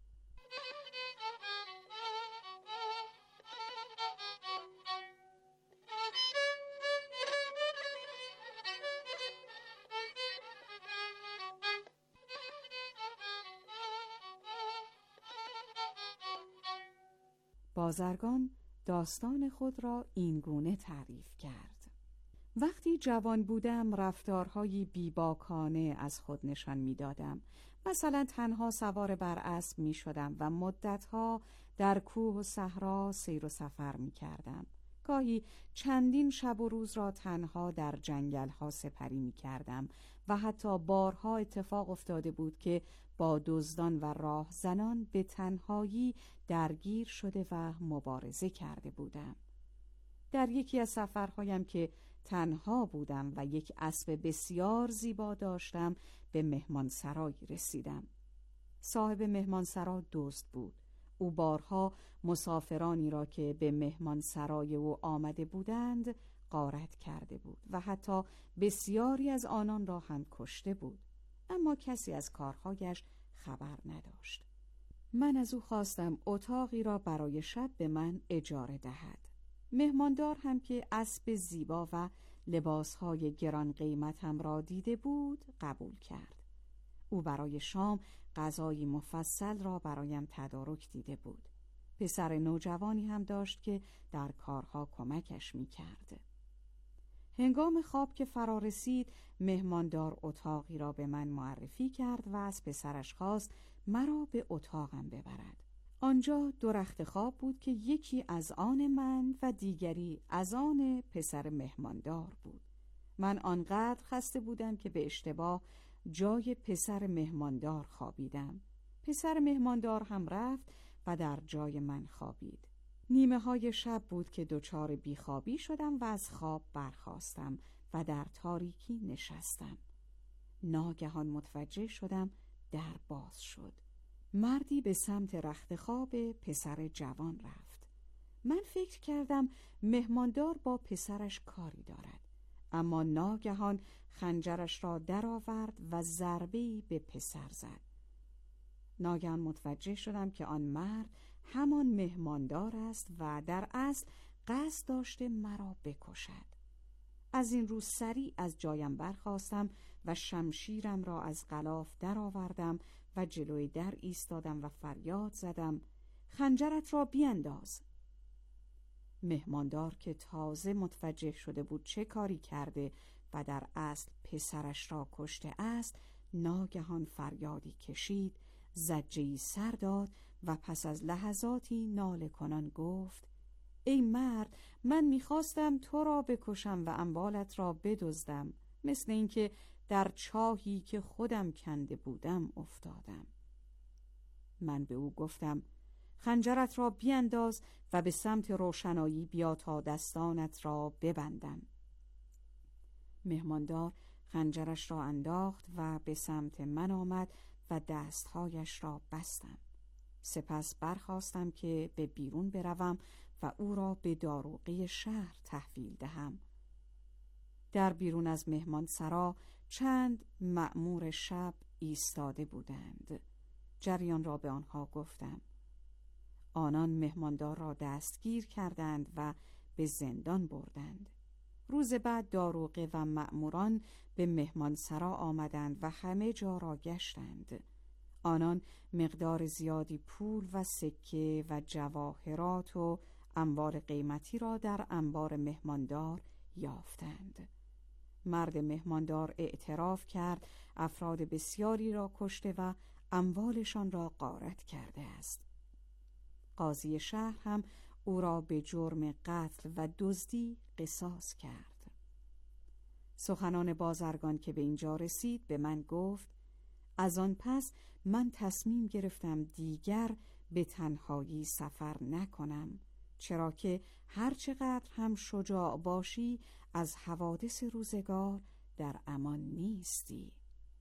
بازرگان داستان خود را این گونه تعریف کرد: وقتی جوان بودم رفتارهایی بیباکانه از خود نشان می‌دادم. مثلا تنها سوار بر اسب می‌شدم و مدتها در کوه و صحرا سیر و سفر می‌کردم. گاهی چندین شب و روز را تنها در جنگل‌ها سپری می‌کردم و حتی بارها اتفاق افتاده بود که با دزدان و راهزنان به تنهایی درگیر شده و مبارزه کرده بودم. در یکی از سفرهایم که تنها بودم و یک اسب بسیار زیبا داشتم به مهمانسرایی رسیدم. صاحب مهمانسرا دزد بود. او بارها مسافرانی را که به مهمانسرای او آمده بودند غارت کرده بود و حتی بسیاری از آنان را هم کشته بود، اما کسی از کارهایش خبر نداشت. من از او خواستم اتاقی را برای شب به من اجاره دهد. مهماندار هم که اسب زیبا و لباسهای گران قیمتم را دیده بود قبول کرد. او برای شام غذای مفصل را برایم تدارک دیده بود. پسر نوجوانی هم داشت که در کارها کمکش می کرد. هنگام خواب که فرا رسید مهماندار اتاقی را به من معرفی کرد و از پسرش خواست مرا به اتاقم ببرد. آنجا دو رخت خواب بود که یکی از آن من و دیگری از آن پسر مهماندار بود. من آنقدر خسته بودم که به اشتباه جای پسر مهماندار خوابیدم. پسر مهماندار هم رفت و در جای من خوابید. نیمه های شب بود که دچار بیخوابی شدم و از خواب برخاستم و در تاریکی نشستم. ناگهان متوجه شدم در باز شد. مردی به سمت رخت خواب پسر جوان رفت. من فکر کردم مهماندار با پسرش کاری دارد، اما ناگهان خنجرش را درآورد و ضربه‌ای به پسر زد. ناگهان متوجه شدم که آن مرد همان مهماندار است و در اصل قصد داشته مرا بکشد. از این رو سریع از جایم برخاستم و شمشیرم را از غلاف درآوردم و جلوی در ایستادم و فریاد زدم: خنجرت را بیانداز. مهماندار که تازه متوجه شده بود چه کاری کرده و در اصل پسرش را کشته است، ناگهان فریادی کشید، زجه‌ای سر داد و پس از لحظاتی ناله کنان گفت: ای مرد، من میخواستم تو را بکشم و اموالت را بدزدم، مثل اینکه در چاهی که خودم کنده بودم افتادم. من به او گفتم: خنجرت را بیانداز و به سمت روشنایی بیا تا دستانت را ببندم. مهماندار خنجرش را انداخت و به سمت من آمد و دستهایش را بستم. سپس برخاستم که به بیرون بروم و او را به داروغه شهر تحویل دهم. در بیرون از مهمانسرا چند مأمور شب ایستاده بودند. جریان را به آنها گفتم. آنان مهماندار را دستگیر کردند و به زندان بردند. روز بعد داروغه و مأموران به مهمانسرا آمدند و همه جا را گشتند. آنان مقدار زیادی پول و سکه و جواهرات و اموال قیمتی را در انبار مهماندار یافتند. مرد مهماندار اعتراف کرد افراد بسیاری را کشته و اموالشان را غارت کرده است. قاضی شهر هم او را به جرم قتل و دزدی قصاص کرد. سخنان بازرگان که به اینجا رسید به من گفت از آن پس من تصمیم گرفتم دیگر به تنهایی سفر نکنم، چرا که هر چقدر هم شجاع باشی از حوادث روزگار در امان نیستی.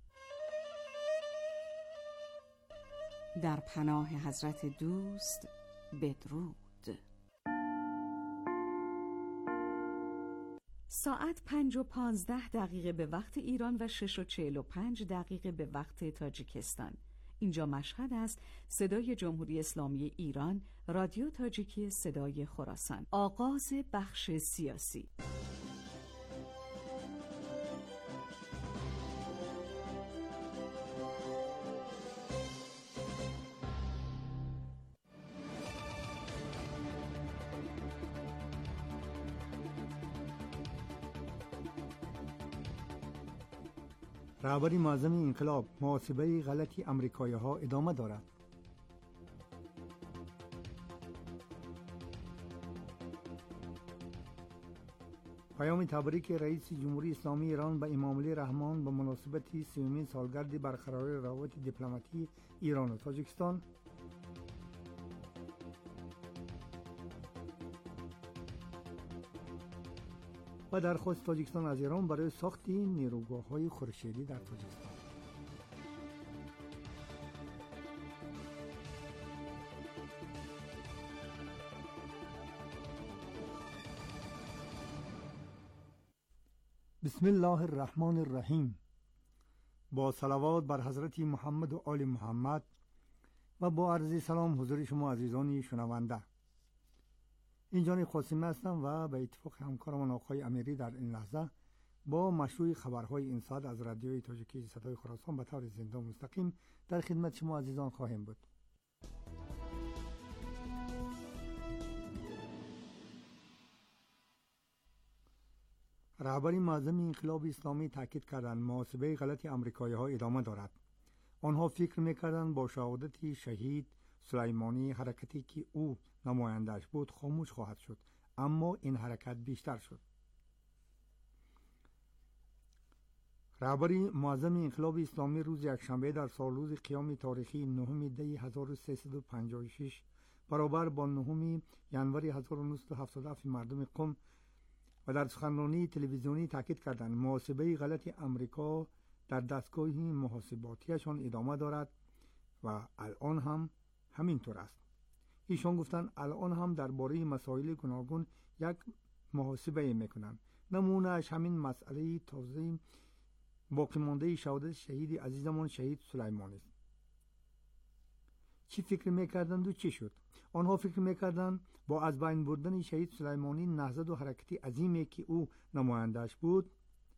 در پناه حضرت دوست بدرود. ساعت پنج و پانزده دقیقه به وقت ایران و شش و چهل و پنج دقیقه به وقت تاجیکستان. اینجا مشهد است. صدای جمهوری اسلامی ایران، رادیو تاجیکی صدای خراسان. آغاز بخش سیاسی. رهبر معظم انقلاب: محاسبه غلطی امریکایی ها ادامه دارد. پیام تبریک رئیس جمهوری اسلامی ایران به امامعلی رحمان به مناسبت سیومین سالگرد برقراری روابط دیپلماتی ایران و تاجیکستان. و درخواست تاجیکستان از ایران برای ساخت نیروگاه‌های خورشیدی در تاجیکستان. بسم الله الرحمن الرحیم. با صلوات بر حضرت محمد و آل محمد و با عرض سلام حضور شما عزیزان شنونده. این جان قاسمی هستم و به اتفاق همکارمان آقای امیری در این لحظه با مشروع خبرهای این ساعت از رادیوی تاجیکی صدای خراسان به طور زنده و مستقیم در خدمت شما عزیزان خواهیم بود. رهبر معظم انقلاب اسلامی تاکید کردند محاسبه غلط آمریکایی ها ادامه دارد. آنها فکر می‌کردند با شهادت شهید سلیمانی حرکتی که او نماینده‌اش بود خاموش خواهد شد، اما این حرکت بیشتر شد. رهبر معظم انقلاب اسلامی روز یکشنبه در سالروز قیام تاریخی نهم دی هزار و سیصد و پنجاه و شش برابر با نهم ژانویه هزار و نهصد و هفتاد و هفت مردم قم و در سخنرانی تلویزیونی تاکید کردند محاسبه غلط امریکا در دستگاه محاسباتیشان ادامه دارد و الان هم همینطور است. ایشان گفتند الان هم درباره مسائل گوناگون یک محاسبه میکنند. نمونهش همین مسئله تازه باقی مانده شهادت شهید عزیزمان شهید سلیمانی است. چی فکر میکردند و چی شد؟ آنها فکر میکردند با از بین بردن شهید سلیمانی نهضت و حرکتی عظیمی که او نماینده‌اش بود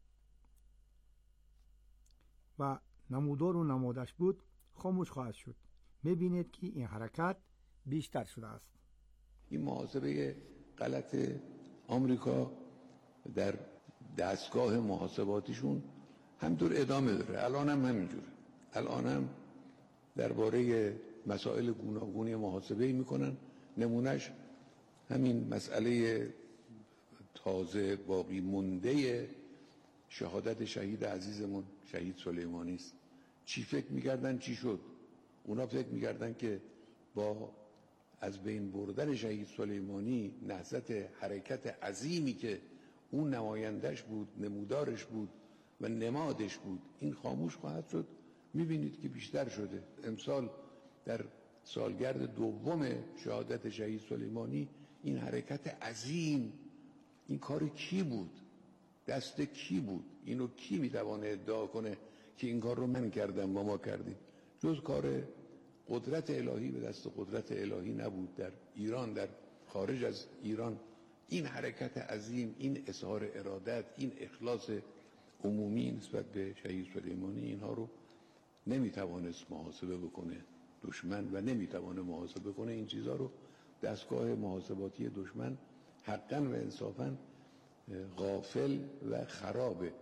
و نمودار و نمادش بود خاموش خواهد شد. میبینید که این حرکت بیشتر شده است. این محاسبه غلط آمریکا در دستگاه محاسباتیشون همطور ادامه داره. الان هم همینجوره. الان هم درباره مسائل گوناگونی محاسبه میکنن. نمونهش همین مسئله تازه باقی مونده شهادت شهید عزیزمون شهید سلیمانی است. چی فکر میکردن چی شد؟ اونا فکر میکردن که با از بین بردن شهید سلیمانی نهضت حرکت عظیمی که اون نمایندش بود، نمودارش بود و نمادش بود، این خاموش خواهد شد. میبینید که بیشتر شده. امسال در سالگرد دوم شهادت شهید سلیمانی این حرکت عظیم، این کار کی بود؟ دست کی بود؟ اینو کی میتوانه ادعا کنه که این کار رو من کردم و ما کردیم؟ جز کار قدرت الهی، به دست قدرت الهی نبود. در ایران، در خارج از ایران، این حرکت عظیم، این اظهار ارادت، این اخلاص عمومی نسبت به شهید سلیمانی، اینها رو نمیتوانست محاسبه بکنه دشمن و نمیتوانه محاسبه کنه. این چیزها رو دستگاه محاسباتی دشمن حقا و انصافا غافل و خرابه.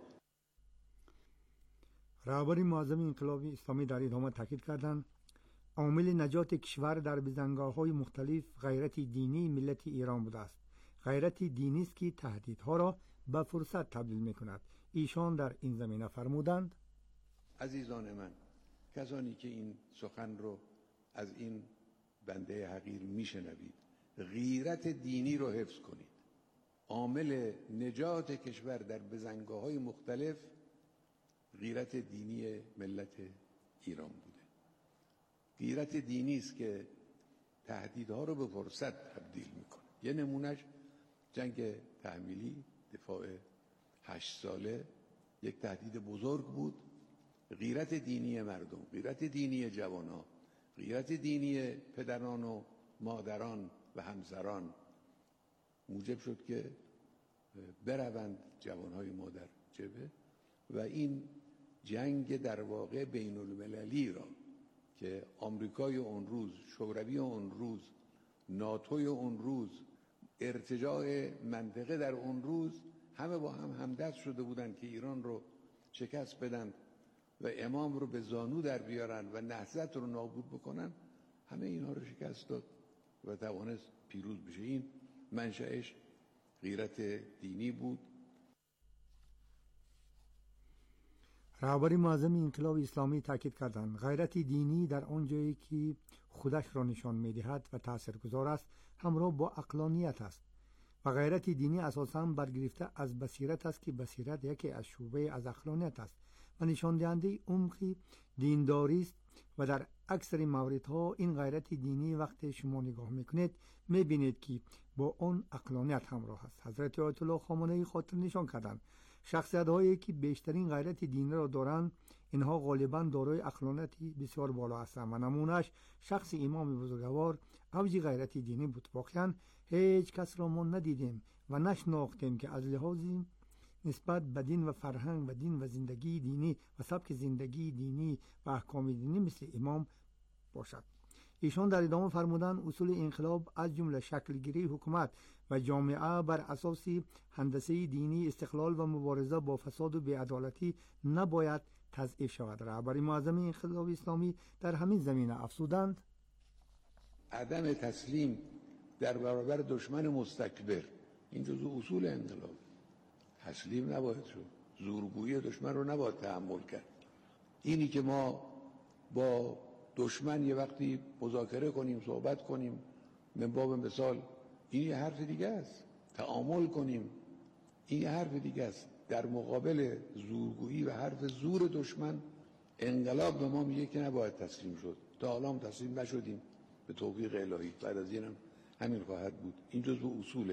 رهبر معظم انقلاب اسلامی در ادامه تاکید کردند عامل نجات کشور در بزنگاه‌های مختلف غیرت دینی ملت ایران بوده است. غیرت دینی است که تهدیدها را به فرصت تبدیل می‌کند. ایشان در این زمینه فرمودند: عزیزان من، کسانی که این سخن رو از این بنده حقیر میشنوید، غیرت دینی رو حفظ کنید. عامل نجات کشور در بزنگاه‌های مختلف غیرت دینی ملت ایران بوده. غیرت دینی است که تهدیدها رو به فرصت تبدیل میکنه. یه نمونهش جنگ تحمیلی، دفاع هشت ساله، یک تهدید بزرگ بود. غیرت دینی مردم، غیرت دینی جوانان، غیرت دینی پدران و مادران و همسران موجب شد که بروند جوانهای ما در جبهه و این جنگ در واقع بین المللی را که آمریکای اون روز، شوروی اون روز، ناتوی اون روز، ارتجاع منطقه در اون روز، همه با هم همدست شده بودند که ایران رو شکست بدن و امام رو به زانو در بیارن و نهضت رو نابود بکنن. همه اینها رو شکست داد و توانست پیروز بشه. این منشأش غیرت دینی بود. رهبر معظم انقلاب اسلامی تاکید کردند غیرت دینی در آن جایی که خودش را نشان می‌دهد و تاثیرگذار است همراه با عقلانیت است و غیرت دینی اساساً برگرفته از بصیرت است که بصیرت یکی از شعبه از عقلانیت است و نشان دهنده عمق دینداری است و در اکثر موردها این غیرت دینی وقتی شما نگاه میکنید میبینید که با اون عقلانیت همراه است. حضرت آیت الله خامنه‌ای خاطر نشان کردند شخصیت هایی که بیشترین غیرت دینی را دارند اینها غالبا دارای عقلانیتی بسیار بالا هستند و نمونهش شخص امام بزرگوار اوج غیرت دینی بود. واقعا هیچ کس را ما ندیدیم و نشناختیم که از لحاظ نسبت به دین و فرهنگ و دین و زندگی دینی و سبک زندگی دینی و احکام دینی مثل امام باشد. ایشان در ادامه فرمودند اصول انقلاب از جمله شکلگیری حکومت و جامعه بر اساس هندسه دینی، استقلال و مبارزه با فساد و بی‌عدالتی نباید تضعیف شود. رهبر معظم انقلاب اسلامی در همین زمینه افزودند عدم تسلیم در برابر دشمن مستکبر این جزو اصول انقلاب. تسلیم نباید شد، زورگویی دشمن رو نباید تحمل کرد. اینی که ما با دشمن یه وقتی مذاکره کنیم، صحبت کنیم، من باب مثال این یه حرف دیگه است، تعامل کنیم این یه حرف دیگه است. در مقابل زورگویی و حرف زور دشمن انقلاب به ما میگه که نباید تسلیم شد. تا حالا هم تسلیم نشدیم به توفیق الهی، بعد از اینم همین خواهد بود. این جزو اصوله.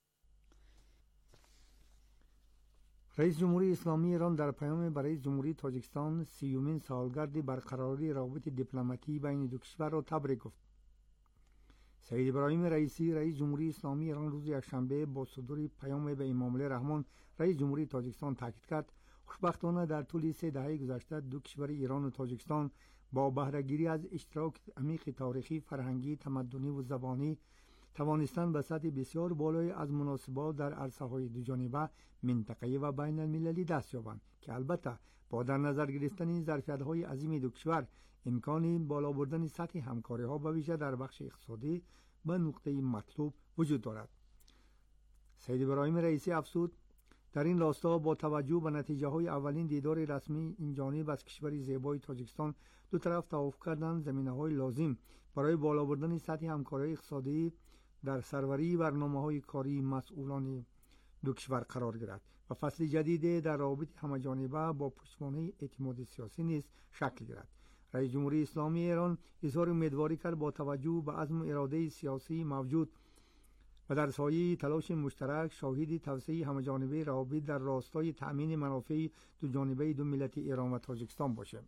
رئیس جمهوری اسلامی ایران در پیام برای جمهوری تاجیکستان سیومین سالگرد برقراری روابط دیپلماتی بین دو کشور را تبریک گفت. سید ابراهیم رئیسی رئیس جمهوری اسلامی ایران روز یکشنبه با صدور پیام به امامالله رحمان رئیس جمهوری تاجیکستان تاکید کرد خوشبختانه در طول سه دهه گذشته دو کشور ایران و تاجیکستان با بهره‌گیری از اشتراک عمیق تاریخی، فرهنگی، تمدنی و زبانی توانستند به سطح بسیار بالای از مناسبات در عرصه‌های دوجانبه، منطقه‌ای و بین المللی دست یابند که البته با در نظر گرفتن ظرفیت‌های عظیم دو کشور امکان بالا بردن سطح همکاری‌ها به ویژه در بخش اقتصادی به نقطه مطلوب وجود دارد. سید ابراهیم رئیسی افزود در این راستا با توجه به نتیجه‌های اولین دیدار رسمی این جانب از کشور زیبای تاجیکستان دو طرف توافق کردند زمینه‌های لازم برای بالا بردن سطح همکاری اقتصادی در سروری برنامه‌های کاری مسئولان دو کشور قرار گیرد و فصل جدید در روابط همه‌جانبه با پشتوانه اعتماد سیاسی نیز شکل گیرد. رئیس جمهوری اسلامی ایران اظهار امیدواری کرد با توجه به عزم و اراده سیاسی موجود و در سایه تلاش مشترک شاهد توسعه همه‌جانبه روابط در راستای تأمین منافع دو جانبه دو ملت ایران و تاجیکستان باشد.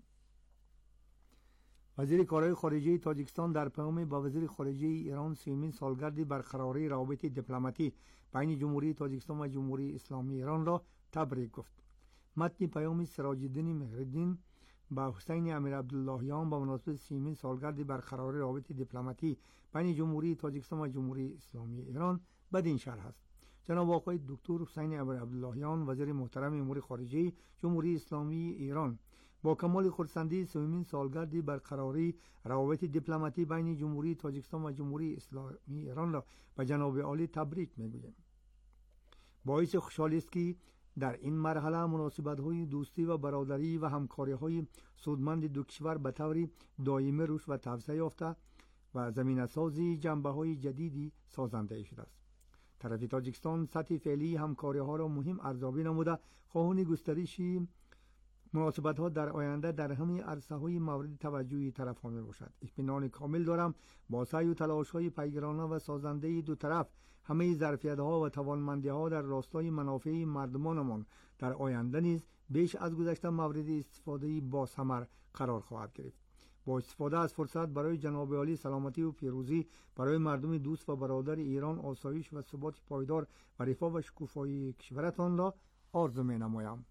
وزیر کارهای خارجه تاجیکستان در پیام با وزیر خارجه ایران سیمین سالگرد برقراری روابط دیپلماتی بین جمهوری تاجیکستان و جمهوری اسلامی ایران را تبریک گفت. متن پیام سراج الدین مهرالدین با حسین امیر عبداللهیان با مناسبت سیمین سالگرد برقراری روابط دیپلماتی بین جمهوری تاجیکستان و جمهوری اسلامی ایران بدین شرح است: جناب آقای دکتر حسین امیر عبداللهیان وزیر محترم امور خارجه جمهوری اسلامی ایران با کمال خرسندی سومین سالگرد برقراری روابط دیپلماتی بین جمهوری تاجیکستان و جمهوری اسلامی ایران را به جناب عالی تبریک میگویم. باعث خوشحالی است که در این مرحله مناسبت‌های دوستی و برادری و همکاری‌های سودمند دو کشور به طور دائمی رشد و توسعه یافته و زمینه‌سازی جنبه‌های جدیدی سازنده شده است. طرف تاجیکستان سطح فعلی همکاری‌ها را مهم ارزیابی نموده خواهان گسترش مناسبت‌ها در آینده در همه عرصه‌های مورد توجه طرفان میباشد. اطمینان کامل دارم با سعی و تلاش‌های پیگیرانه و سازنده دو طرف همه ظرفیت‌ها و توانمندی‌ها در راستای منافع مردمانمان در آینده نیز بیش از گذشته مورد استفاده با ثمر قرار خواهد گرفت. با استفاده از فرصت برای جناب عالی سلامتی و پیروزی برای مردم دوست و برادر ایران، آسایش و ثبات پایدار و رفاه و شکوفایی کشورتان را آرزو می‌نمایم.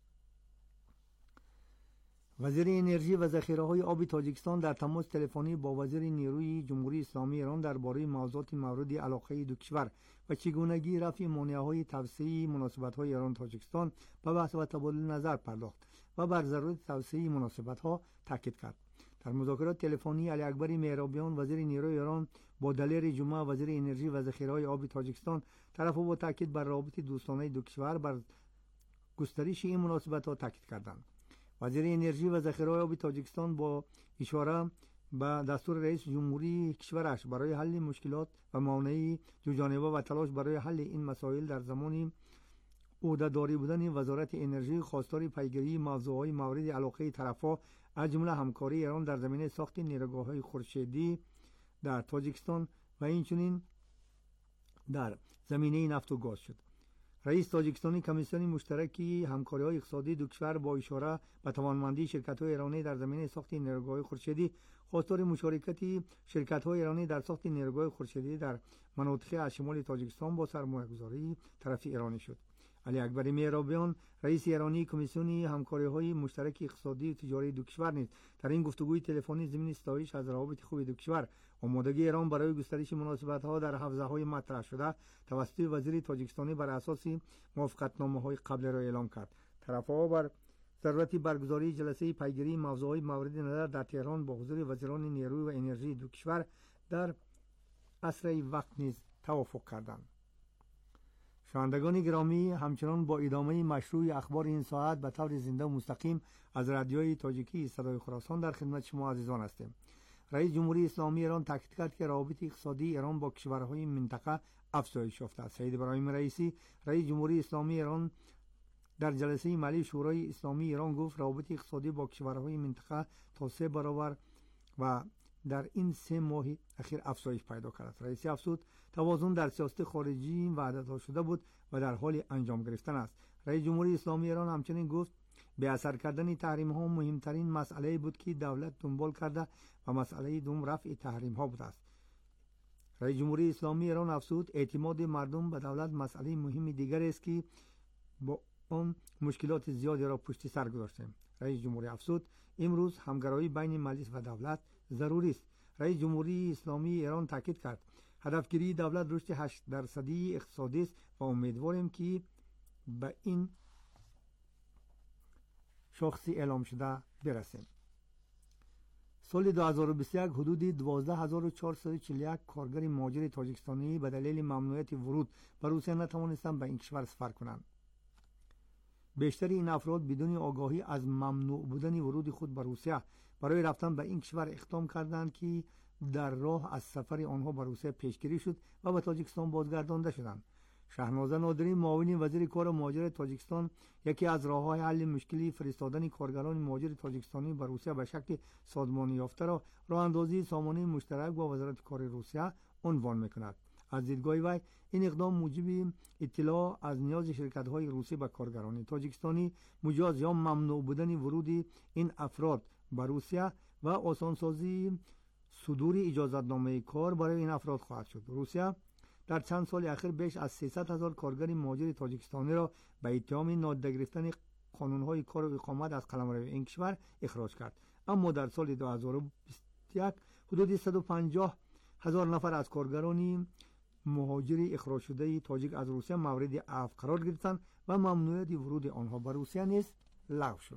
وزیر انرژی و ذخیره‌های آب تاجیکستان در تماس تلفنی با وزیر نیروی جمهوری اسلامی ایران درباره موضوعات مورد علاقه دو کشور و چگونگی رفع مانع‌های توسعه مناسبت‌های ایران تاجیکستان به بحث و تبادل نظر پرداخت و بر ضرورت توسعه مناسبت‌ها تاکید کرد. در مذاکرات تلفنی علی اکبر مهرابیان وزیر نیروی ایران با دلیر جمعه وزیر انرژی و ذخیره‌های آب تاجیکستان طرف‌ها با تاکید بر روابط دوستانه دو کشور بر گسترش این مناسبت‌ها تاکید کردند. وزیر انرژی و ذخیره‌های آب تاجیکستان با اشاره به دستور رئیس جمهوری کشورش برای حل مشکلات و موانع دو جانبه و تلاش برای حل این مسائل در زمان عهده‌داری بودن وزارت انرژی خواستار پیگیری موضوعات مورد علاقه طرف‌ها از جمله همکاری ایران در زمینه ساخت نیروگاه‌های خورشیدی در تاجیکستان و اینچنین در زمینه نفت و گاز شد. رئیس تاجیکستانی کمیسیون مشترکی همکاری‌های اقتصادی دو کشور با اشاره به توانمندی شرکت‌های ایرانی در زمینه ساخت نیروگاه خورشیدی خواستار مشارکت شرکت‌های ایرانی در ساخت نیروگاه خورشیدی در مناطق از شمال تاجیکستان با سرمایه‌گذاری طرف ایرانی شد. علی اکبر مهرابیان رئیس ایرانی کمیسیون همکاری‌های مشترک اقتصادی و تجاری دو کشور نیز در این گفتگوی تلفنی ضمن ستایش از روابط خوب دو کشور آمادگی ایران برای گسترش مناسبت‌ها در حوزه‌های مطرح شده توسط وزیر تاجیکستانی بر اساس موافقتنامه‌های قبل را اعلام کرد. طرف‌ها بر ضرورت برگزاری جلسه پیگیری موضوعات مورد نظر در تهران با حضور وزیران نیروی و انرژی دو کشور در اسرع وقت نیز توافق کردند. شنوندگان گرامی، همچنان با ادامه مشروع اخبار این ساعت به طور زنده و مستقیم از رادیوی تاجیکی صدای خراسان در خدمت شما عزیزان هستیم. رئیس جمهوری اسلامی ایران تاکید کرد که روابط اقتصادی ایران با کشورهای منطقه افزایش یافته است. سید ابراهیم رئیسی رئیس جمهوری اسلامی ایران در جلسه ملی شورای اسلامی ایران گفت روابط اقتصادی با کشورهای منطقه تا سه برابر و در این سه ماه اخیر افزایش پیدا کرد. رئیسی افزود توازن در سیاست خارجی وعده شده بود و در حال انجام گرفتن است. رئیس جمهوری اسلامی ایران همچنین گفت به اثر کردن تحریم ها مهمترین مسئله بود که دولت دنبال کرده و مسئله دوم رفع تحریم ها بوده است. رئیس جمهوری اسلامی ایران افزود اعتماد مردم به دولت مسئله مهم دیگر است که با آن مشکلات زیادی را پشت سر گذاشتیم. رئیس جمهوری افزود امروز همگرایی بین مجلس و دولت ضروری است. رئیس جمهوری اسلامی ایران تاکید کرد هدفگیری دولت رشد هشت درصدی اقتصادی است و امیدواریم که به این شاخصی اعلام شده برسیم. سال دو هزار و بیست و یک حدود دوازده هزار و چهارصد و چهل و یک کارگر مهاجر تاجیکستانی به دلیل ممنوعیت ورود به روسیه نتوانستند به این کشور سفر کنند. بیشتر این افراد بدون آگاهی از ممنوع بودن ورود خود به روسیه برای رفتن به این کشور اقدام کردند که در راه از سفر آنها به روسیه پیشگیری شد و به تاجیکستان بازگردانده شدند. شهنازه نادری معاون وزیر کار مهاجر تاجیکستان یکی از راه‌های حل مشکلی فرستادن کارگران مهاجر تاجیکستانی به روسیه به شکل سازمانی یافته را راه اندازی سامانه مشترک با وزارت کار روسیه عنوان می‌کند. از دیدگاه وی این اقدام موجب اطلاع از نیاز شرکت‌های روسی به کارگران تاجیکستانی مجاز یا ممنوع بودن ورود این افراد به روسیه و آسانسازی صدور اجازتنامه کار برای این افراد خواهد شد. روسیه در چند سال اخیر بیش از سیصد هزار کارگر مهاجر تاجیکستانی را به اتهام نادیده گرفتن قانون‌های کار و اقامت از قلمرو این کشور اخراج کرد. اما در سال دو هزار و بیست و یک حدود صد و پنجاه هزار نفر از کارگران مهاجر اخراج شده تاجیک از روسیه مورد عفو قرار گرفتند و ممنوعیت ورود آنها به روسیه نیز لغو شد.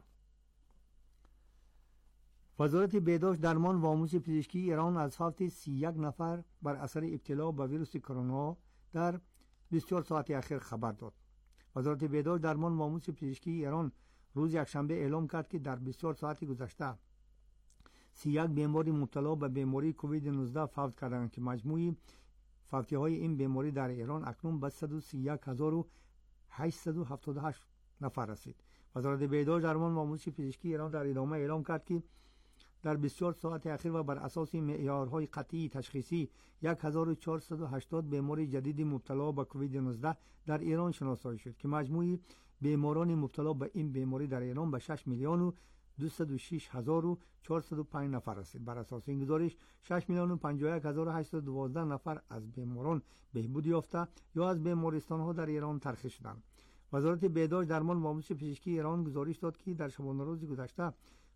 وزارت بهداشت، درمان و آموزش پزشکی ایران از فوت سی و یک نفر بر اثر ابتلا به ویروس کرونا در بیست و چهار ساعت اخیر خبر داد. وزارت بهداشت، درمان و آموزش پزشکی ایران روز یکشنبه اعلام کرد که در بیست و چهار ساعت گذشته سی و یک بیماری مبتلا به بیماری کووید نوزده فوت کردند که مجموعی فوتی های این بیماری در ایران اکنون به صد و سی و یک هزار و هشتصد و هفتاد و هشت نفر رسید. وزارت بهداشت، درمان و آموزش پزشکی ایران در ادامه اعلام کرد که در بیست و چهار ساعت اخیر و بر اساس معیارهای قطعی تشخیصی یک هزار و چهارصد و هشتاد بیمار جدید مبتلا به کووید نوزده در ایران شناسایی شد که مجموعی بیماران مبتلا به این بیماری در ایران به شش میلیون و دویست و شش هزار و چهارصد و پنج نفر رسید. بر اساس این گزارش شش میلیون و پنجاه و یک هزار و هشتصد و دوازده نفر از بیماران بهبود یافته یا از بیمارستان‌ها در ایران ترخیص شدند. وزارت بهداشت، درمان و آموزش پزشکی ایران گزارش داد که در شبانه روز گذشته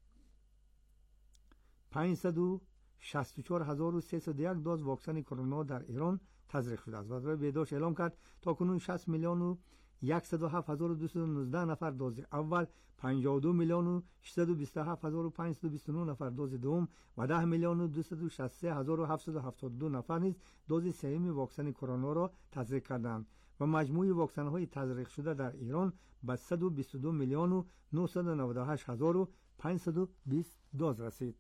پانصد و شصت و چهار هزار و سیصد و یک دوز واکسن کرونا در ایران تزریق شده است. وزارت بهداشت اعلام کرد تا کنون شصت میلیون و صد و هفت هزار و دویست و نوزده نفر دوز اول، پنجاه و دو میلیون و ششصد و بیست و هفت هزار و پانصد و بیست و نه نفر دوز دوم و ده میلیون و دویست و شصت و سه هزار و هفتصد و هفتاد و دو نفر نیز دوز سوم واکسن کرونا را تزریق کردند و مجموع واکسن های تزریق شده در ایران به صد و بیست و دو میلیون و نهصد و نود و هشت هزار و پانصد و بیست دوز رسید.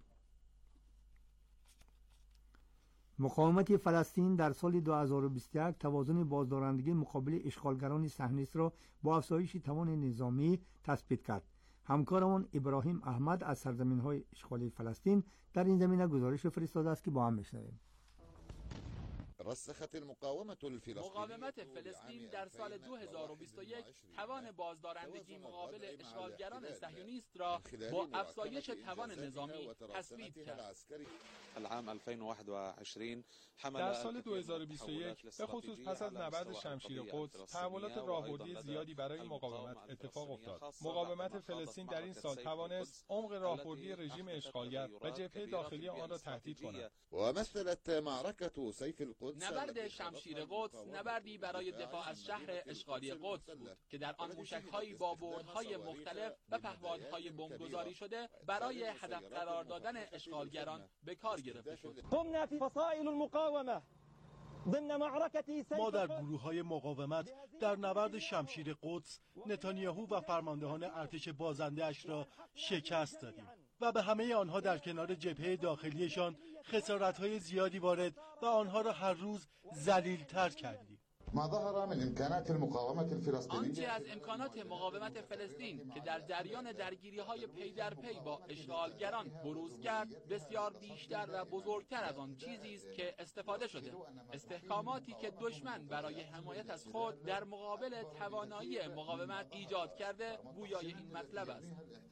مقاومت فلسطین در سال دو هزار و بیست و یک توازن بازدارندگی مقابل اشغالگران صهیونیست را با افزایش توان نظامی تثبیت کرد. همکارمان ابراهیم احمد از سرزمین‌های اشغالی فلسطین در این زمینه گزارش فرستاده است که با هم می‌شنویم. رسخت المقاومت الفلسطینی مقاومت فلسطین در سال دو هزار و بیست و یک توان بازدارندگی مقابل اشغالگران صهیونیست را با افزایش توان نظامی تثبیت کرد. العام ألفين وواحد وعشرين در سال دو هزار و بیست و یک به خصوص پس از نبرد شمشیر قدس تحولات راهبردی زیادی برای مقاومت اتفاق افتاد. مقاومت فلسطین در این سال توانست عمق راهبردی رژیم اشغالگر و جبهه داخلی آن را تهدید کند. و مثلت معركة سيف القدس نبرد شمشیر قدس نبردی برای دفاع از شهر اشغالی قدس بود که در آن موشک‌هایی با بردهای مختلف و پهپادهای بمبگذاری شده برای هدف قرار دادن اشغالگران به کار گرفته شد. قمنا في فصائل المقاومه ضمن معركة ما در گروه‌های مقاومت در نبرد شمشیر قدس نتانیاهو و فرماندهان ارتش بازنده اش را شکست دادیم و به همه آنها در کنار جبهه داخلیشان خسارت‌های زیادی وارد و آنها را هر روز ذلیل‌تر کردیم. ما ظهر من امکانات المقاومه الفلسطینیه آنچه از امکانات مقاومت فلسطین که در جریان درگیری‌های پی در پی با اشغالگران بروز کرد بسیار بیشتر و بزرگتر از آن چیزی است که استفاده شده. استحکاماتی که دشمن برای حمایت از خود در مقابل توانایی مقاومت ایجاد کرده گویای این مطلب است.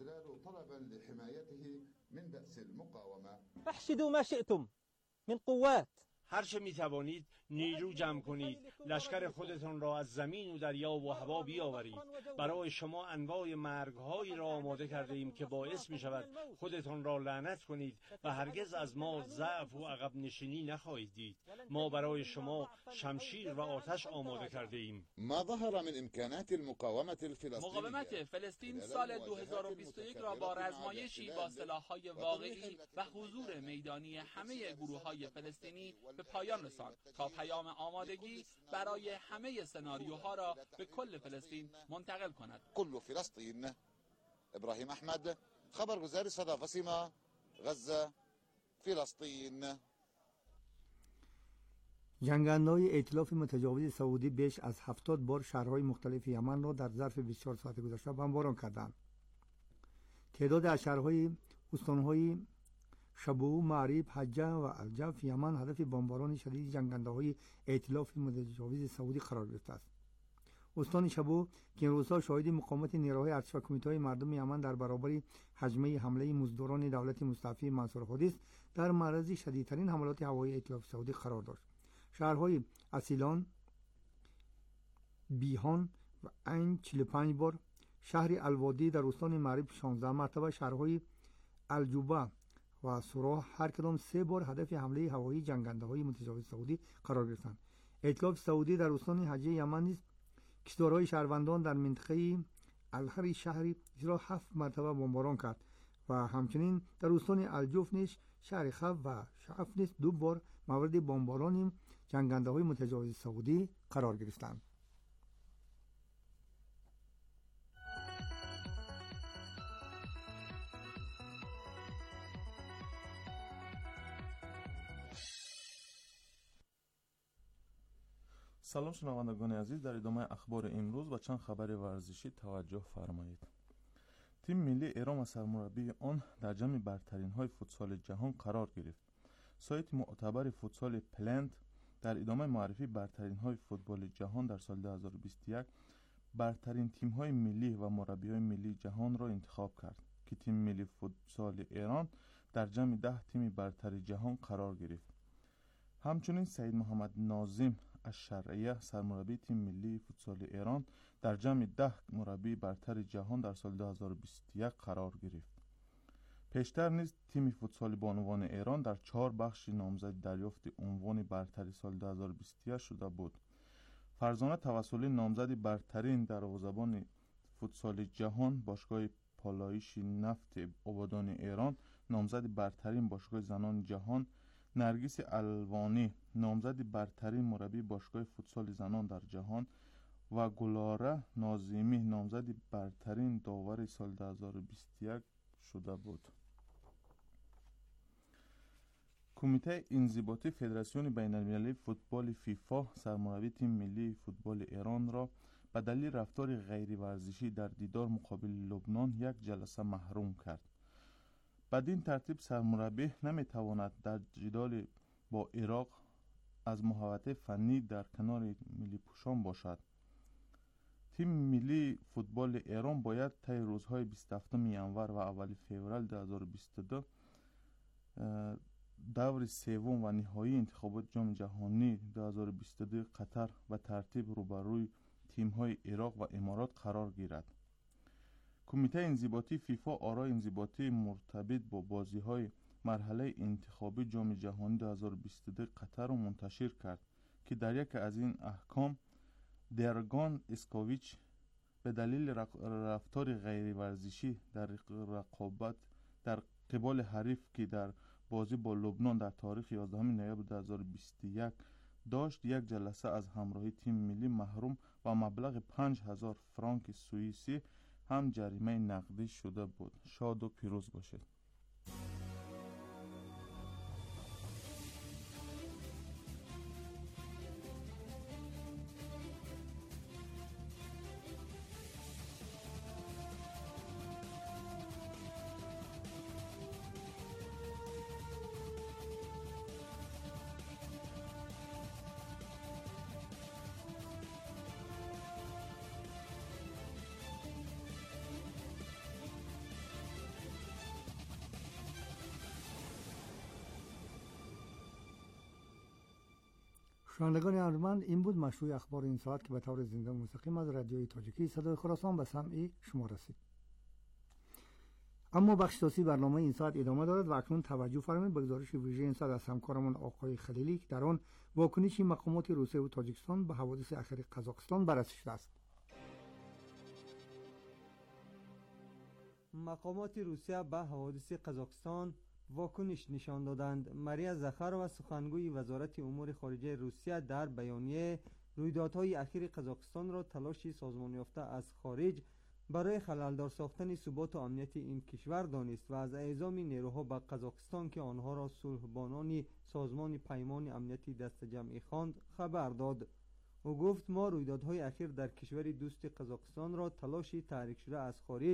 احشدوا ما شئتم من قوات، هر چه می توانید نیرو جمع کنید، لشکر خودتان را از زمین و دریا و هوا بیاورید. برای شما انواع مرگ‌هایی را آماده کرده ایم که باعث می شود خودتان را لعنت کنید و هرگز از ما ضعف و عقب نشینی نخواهید دید. ما برای شما شمشیر و آتش آماده کرده ایم. ما ظهر من امکانات المقاومه الفلسطینیه مقاومت فلسطین سال دو هزار و بیست و یک را با رزمایشی با سلاح‌های واقعی و حضور میدانی همه گروه‌های فلسطینی به پایان رساند تا پیام آمادگی برای همه سناریوها را به کل فلسطین منتقل کند. کل فلسطین. ابراهیم احمد، خبرگزار صدا فسیما، غزه، فلسطین. جنگنده‌های ائتلاف متجاوز سعودی بیش از هفتاد بار شهرهای مختلف یمن را در ظرف بیست و چهار ساعت گذشته بمباران کردند. تعداد از شهرهای استانهای شبو، معریب، حجه و الجف یمن هدف بمباران شدید جنگنده‌های ائتلاف متجاوز سعودی قرار گرفته است. استان شبو که این روزها شاهد مقاومت نیروهای ارتش و کمیته‌های مردم یمن در برابر حجمه حمله مزدوران دولت مستعفی منصور هادی است، در معرض شدیدترین حملات هوایی ائتلاف سعودی قرار داشت. شهرهای اسیلان، بیهان و عین چهل و پنج بار، شهر الوادی در استان معریب شانزده مرتبه، شهرهای الجوبه و سوراخ هر کدام سه بار هدف حمله هوایی جنگنده‌های متجاوز سعودی قرار گرفتند. ائتلاف سعودی در استان حجه یمن نیز کشتارهای شهروندان در منطقه الحری شهری را هفت مرتبه بمباران کرد و همچنین در استان الجوف نیز شهر خف و شعف نیز دو بار مورد بمباران جنگنده‌های متجاوز سعودی قرار گرفتند. سلام شنوندگان عزیز، در ادامه اخبار امروز و چند خبر ورزشی توجه فرمایید. تیم ملی ایران و سرمربی آن در جمع برترین های فوتسال جهان قرار گرفت. سایت معتبر فوتسال پلنت در ادامه معرفی برترین های فوتبال جهان در سال دو هزار و بیست و یک برترین تیم های ملی و مربی های ملی جهان را انتخاب کرد که تیم ملی فوتسال ایران در جمع ده تیم برتر جهان قرار گرفت. همچنین سید محمد ناظم الشرعیه سرمربی تیم ملی فوتسال ایران در جمع ده مربی برتر جهان در سال دو هزار و بیست و یک قرار گرفت. پیشتر نیز تیم فوتسال بانوان ایران در چهار بخش نامزد دریافت عنوان برتر سال دو هزار و بیست و یک شده بود. فرزانه توسلی نامزد برترین دروازه‌بان فوتسال جهان، باشگاه پالایش نفت آبادان ایران نامزد برترین باشگاه زنان جهان، نرگس الوانی نامزد برترین مربی باشگاه فوتسال زنان در جهان و گلاره ناظمی نامزد برترین داور سال دو هزار و بیست و یک شده بود. کمیته انضباطی فدراسیون بین المللی فوتبال فیفا سرمربی تیم ملی فوتبال ایران را به دلیل رفتار غیر ورزشی در دیدار مقابل لبنان یک جلسه محروم کرد. بدین ترتیب سرمربی نمیتواند در جدال با عراق از محوطه فنی در کنار ملی پوشان باشد. تیم ملی فوتبال ایران باید طی روزهای بیست و هفتم ینور و اول فوریه دو هزار و بیست و دو دور سوم و نهایی انتخابات جام جهانی دو هزار و بیست و دو قطر به ترتیب روبروی تیم‌های عراق و امارات قرار گیرد. کمیته انضباطی فیفا آرای انضباطی مرتبط با بازی‌های مرحله انتخابی جام جهانی دو هزار و بیست و دو قطر را منتشر کرد که در یک از این احکام درگان اسکوویچ به دلیل رفتار غیر ورزشی در رقابت در قبال حریف که در بازی با لبنان در تاریخ یازدهم نوامبر دو هزار و بیست و یک داشت یک جلسه از همراهی تیم ملی محروم و مبلغ پنج هزار فرانک سوئیسی هم جریمه نقدی شده بود. شاد و پیروز باشید. شنوندگان ارجمند، این بود مشروع اخبار این ساعت که به طور زنده مستقیم از رادیوی تاجیکی صدای خراسان به سمع شما رسید. اما بخش تاسی برنامه این ساعت ادامه دارد و اکنون توجه فرمایید به گزارش ویژه این ساعت از همکارمان آقای خلیلی که در آن واکنش مقامات روسیه و تاجیکستان به حوادث اخیر قزاقستان بررسی شده است. مقامات روسیه به حوادث قزاقستان واکنش نشان دادند. ماریا زخارova سخنگوی وزارت امور خارجه روسیه در بیانیه رویدادهای اخیر قزاقستان را تلاش سازمان یافته از خارج برای خللدار ساختن ثبات و امنیت این کشور دانست و از اعزام نیروها به قزاقستان که آنها را صلحبانان سازمان پیمان امنیتی دست جمعی خواند خبر داد. او گفت ما رویدادهای اخیر در کشور دوست قزاقستان را تلاش تحریک شده از خارج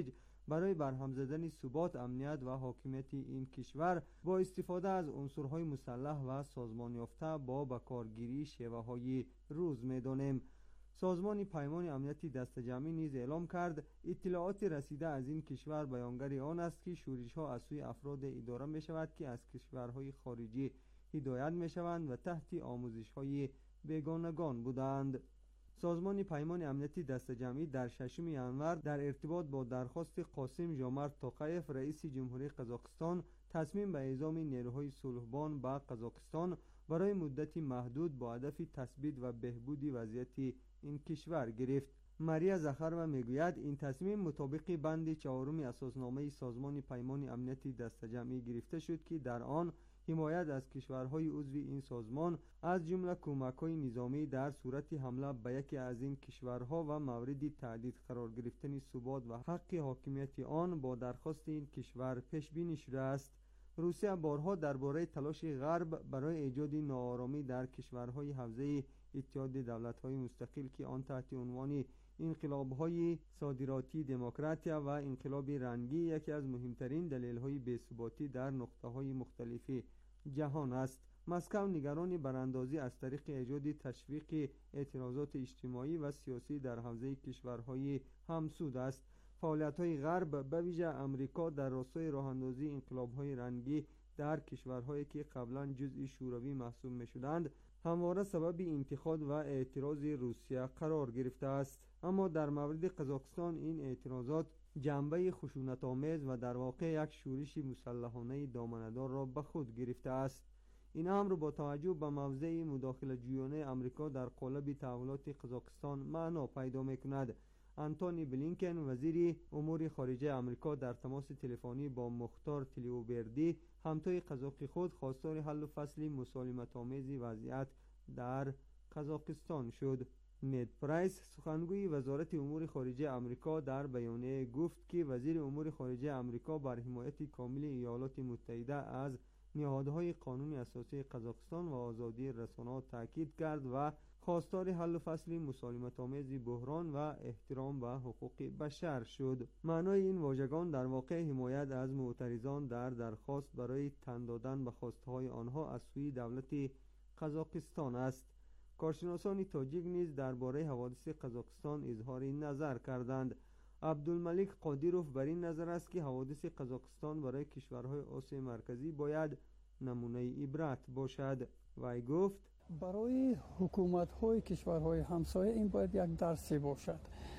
برای برهم زدن ثبات، امنیت و حاکمیت این کشور با استفاده از عنصرهای مسلح و سازمان یافته با بکارگیری شیوه‌های روز می‌دانیم. سازمان پیمان امنیتی دست جمعی نیز اعلام کرد اطلاعات رسیده از این کشور بیانگر آن است که شورش‌ها از سوی افراد اداره می‌شود که از کشورهای خارجی هدایت می‌شوند و تحت آموزش‌های بیگانگان بودند. سازمان پیمان امنیتی دست جمعی در ششم ژانویه در ارتباط با درخواست قاسم جامرد توقیف رئیس جمهوری قزاقستان تصمیم به اعزام نیروهای صلحبان به قزاقستان برای مدتی محدود با هدف تثبیت و بهبود وضعیت این کشور گرفت. ماریا زخروا میگوید این تصمیم مطابق بند چهارم اساسنامه سازمان پیمان امنیتی دست جمعی گرفته شد که در آن حمایت از کشورهای عضو این سازمان از جمله کمک‌های نظامی در صورت حمله به یکی از این کشورها و مورد تهدید قرار گرفتن ثبات و حق حاکمیت آن با درخواست این کشور پیش بینی شده است. روسیه بارها درباره تلاش غرب برای ایجاد ناآرامی در کشورهای حوزه اتحاد دولت‌های مستقل که آن تحت عنوان انقلاب‌های صادراتی دموکراتیا و انقلاب رنگی یکی از مهمترین دلایل بی‌ثباتی در نقطه‌های مختلف جهان است. مسکو نگران براندازی از طریق ایجاد تشویق اعتراضات اجتماعی و سیاسی در حوزه کشورهای همسود است. فعالیت‌های غرب به ویژه امریکا در راستای راه‌اندازی انقلاب‌های رنگی در کشورهایی که قبلا جزء شوروی محسوب می‌شدند همواره سبب انتقاد و اعتراض روسیه قرار گرفته است. اما در مورد قزاقستان این اعتراضات جنبه خشونت‌آمیز و در واقع یک شورش مسلحانه دامنه‌دار را به خود گرفته است. این امر با توجه به موضع مداخله جویانه امریکا در قالب تحولات قزاقستان معنا پیدا می‌کند. انتونی بلینکن وزیر امور خارجه امریکا در تماس تلفنی با مختار تلیوبردی همتای قزاق خود خواستار حل و فصل مسالمت‌آمیز وضعیت در قزاقستان شد. نید پرایس سخنگوی وزارت امور خارجه امریکا در بیانیه گفت که وزیر امور خارجه امریکا بر حمایت کامل ایالات متحده از نهادهای قانون اساسی قزاقستان و آزادی رسانه‌ها تاکید کرد و خواستار حل و فصل مسالمت‌آمیز بحران و احترام به حقوق بشر شد. معنای این واژگان در واقع حمایت از معترضان در درخواست برای تن دادن به خواستهای آنها از سوی دولت قزاقستان است. کارشناسان تاجیک نیز درباره حوادث قزاقستان اظهار نظر کردند. عبدالملک قادیروف بر این نظر است که حوادث قزاقستان برای کشورهای آسیای مرکزی باید نمونه عبرت باشد. وی گفت برای حکومت‌های کشورهای همسایه این باید یک درسی باشد.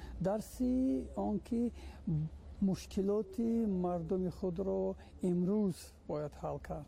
درسی آنکه مشکلات مردم خود را امروز باید حل کرد.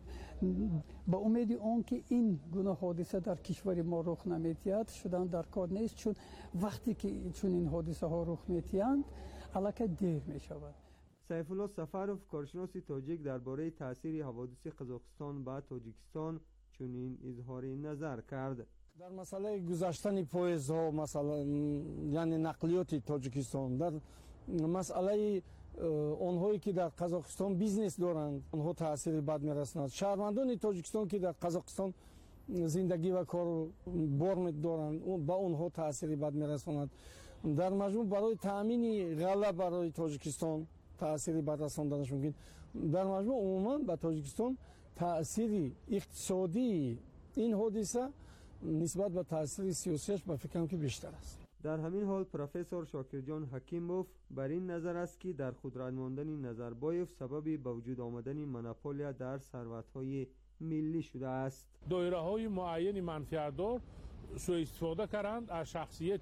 با امید آنکه این گونه حادثه در کشور ما رخ نمی‌دهد شدن در کار نیست، چون وقتی که چون این حادثه ها رخ می‌دهند الکی دیر می‌شود. سیف الله سفروف کارشناس تاجیک درباره تاثیر حوادث قزاقستان به تاجیکستان چنین اظهار نظر کرد. در مسئله گذشتن پویزها، مثلا یعنی نقلیات تاجیکستان، در مسئله آنهایی که در قزاقستان بیزنس دارند آنها تاثیر بد می‌رساند. شهروندان تاجیکستان که در قزاقستان زندگی و کار بار دارند با آنها تاثیر بد می‌رساند. در مجموع برای تامین غله برای تاجیکستان تاثیر بد رساندنش ممکن. در مجموع عموما به تاجیکستان تاثیر اقتصادی این حادثه نسبت به تاثیر سیاسیش به فکرم که بیشتر است. در همین حال پروفسور شاکرجان حکیموف بر این نظر است که در قدرت ماندن نظربایف سبب به وجود آمدن مناپولیا در ثروت‌های ملی شده است. دایره‌های معین منفعت‌دار سوء استفاده کردند از شخصیت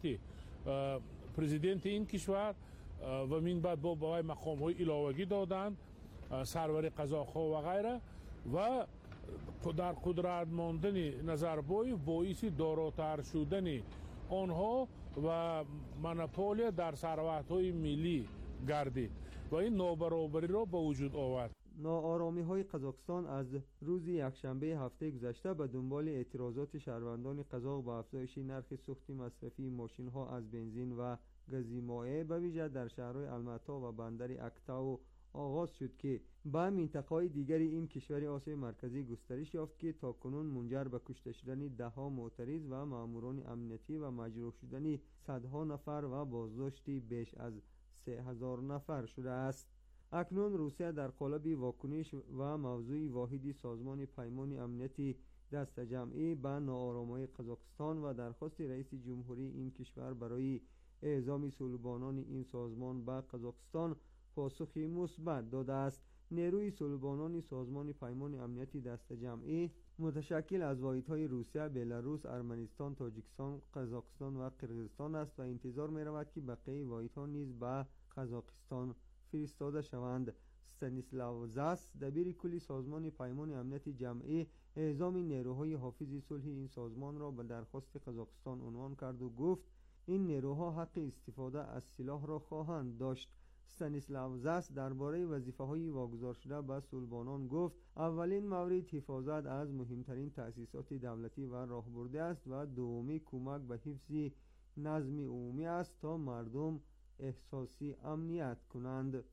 پرزیدنت این کشور و من بعد با برای مقام‌های علاوگی دادند، سرور قزاق‌ها و غیره، و در قدرت ماندن نظربایف باعث داراتر شدن آنها و مناپولیا در ثروت‌های ملی گردید و این نابرابری را به وجود آورد. ناآرامی‌های قزاقستان از روز یکشنبه هفته گذشته به دنبال اعتراضات شهروندان قزاق به افزایش نرخ سوخت مصرفی ماشین‌ها از بنزین و گاز مایع به ویژه در شهرهای الماتا و بندر اکتاو آغاز شد که به منطقه‌های دیگری این کشور آسیای مرکزی گسترش یافت که تاکنون منجر به کشته شدن ده‌ها معترض و ماموران امنیتی و مجروح شدن صدها نفر و بازداشت بیش از سه هزار نفر شده است. اکنون روسیه در قالب واکنش و موضوع واحدی سازمان پیمان امنیتی دست جمعی به ناآرامی قزاقستان و درخواست رئیس جمهوری این کشور برای اعزام صلبانان این سازمان به قزاقستان پاسخی مثبت داده است. نیروی صلبانان سازمان پیمان امنیتی دست جمعی متشکل از واحدهای روسیه، بلاروس، ارمنستان، تاجیکستان، قزاقستان و قرقیزستان است و انتظار می رود که بقیه واحدها نیز به قزاقستان فرستاده شوند. استانیسلاو زاس، دبیر کلی سازمان پیمان امنیتی جمعی، اعزام نیروهای حافظ صلح این سازمان را به درخواست قزاقستان عنوان کرد و گفت این نیروها حق استفاده از سلاح را خواهند داشت. استانیسلاو زاس درباره وظیفه‌های واگذار شده به صلبانان گفت اولین مورد حفاظت از مهمترین تأسیسات دولتی و راهبرده است و دومی کمک به حفظ نظم عمومی است تا مردم احساسی امنیت کنند.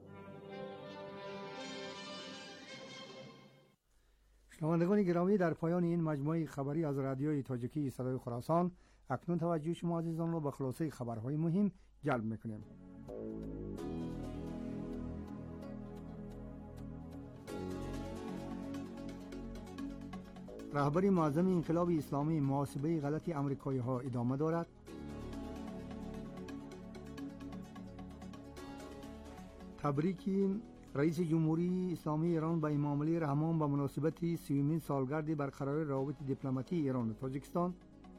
شنوندگان گرامی، در پایان این مجموعه خبری از رادیوی تاجیکی صدای خراسان اکنون توجه شما عزیزان را به خلاصه خبرهای مهم جلب می‌کنیم. رهبری معظم انقلاب اسلامی: محاسبه غلط امریکایی ها ادامه دارد. تبریک رئیس جمهوری اسلامی ایران به امام علی رحمان به مناسبت سیومین سالگرد برقراری روابط دیپلماتی ایران و تاجیکستان.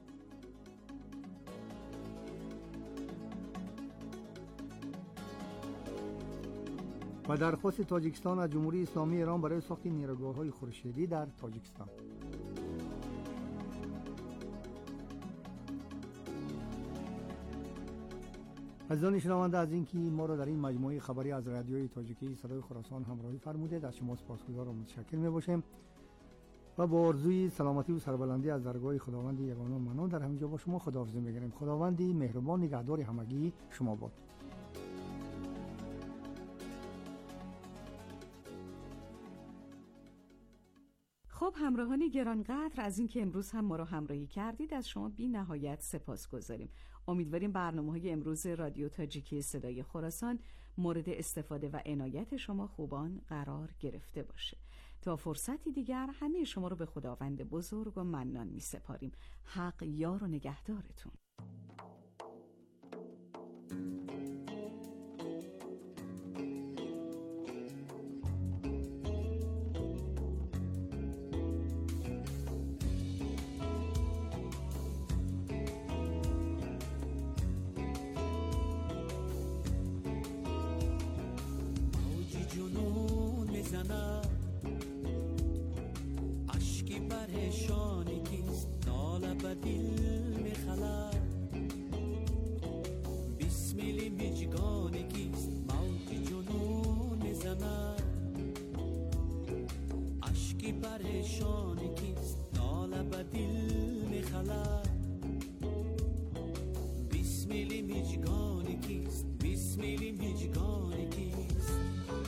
و درخواست تاجیکستان از جمهوری اسلامی ایران برای ساخت نیروگاه‌های خورشیدی در تاجیکستان. عزیزان شنونده، از اینکه ما را در این مجموعه خبری از رادیوی تاجیکی صدای خراسان همراهی فرمودید از شما سپاسگزار و متشکر می‌باشیم و با آرزوی سلامتی و سربلندی از درگاه خداوند یگانه و منان در همینجا با شما خداحافظی می‌گیریم. خداوندی مهربان نگهدار همگی شما باد. خب همراهان گرانقدر، از اینکه امروز هم ما را همراهی کردید از شما بی نهایت سپاس گذاریم. امیدواریم برنامه‌های امروز رادیو تاجیکی صدای خراسان مورد استفاده و عنایت شما خوبان قرار گرفته باشه. تا فرصتی دیگر همه شما رو به خداوند بزرگ و منان می سپاریم. حق یار و نگهدارتون. اشکی پریشانی کیست ناله به دل میخلد بسمیلی مجگانی کیست موج جنون میزند اشکی پریشانی کیست ناله به دل میخلد بسمیلی مجگانی کیست بسمیلی مجگانی کیست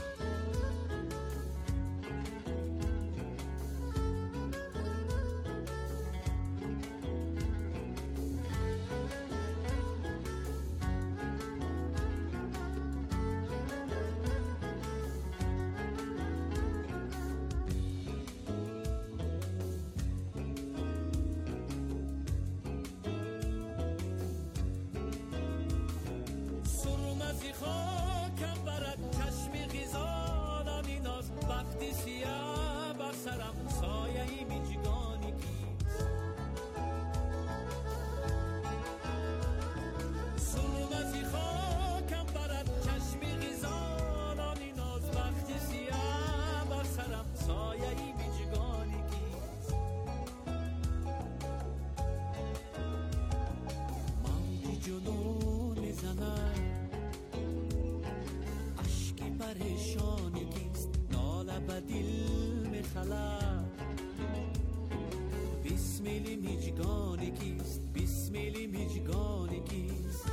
خاکم برد چشم خیزانم ایناست وقتی سیاه بر سرم سایه ای میچگانی کیست سرمزی خاکم برد چشم خیزانم ایناست وقتی سیاه بر سرم سایه ای میچگانی کیست موج جنون میزند پریشانی کیست ناله به دل میخلد بسمیلی مجگانی کیست بسمیلی مجگانی کیست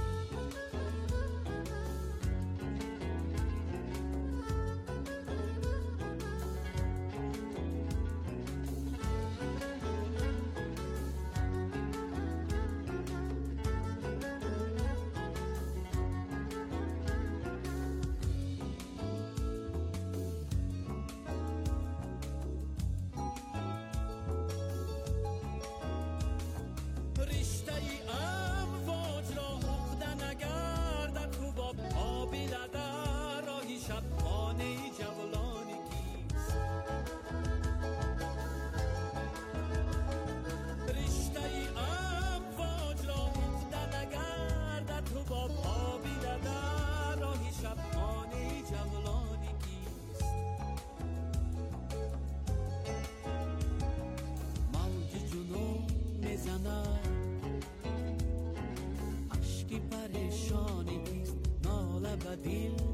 دیل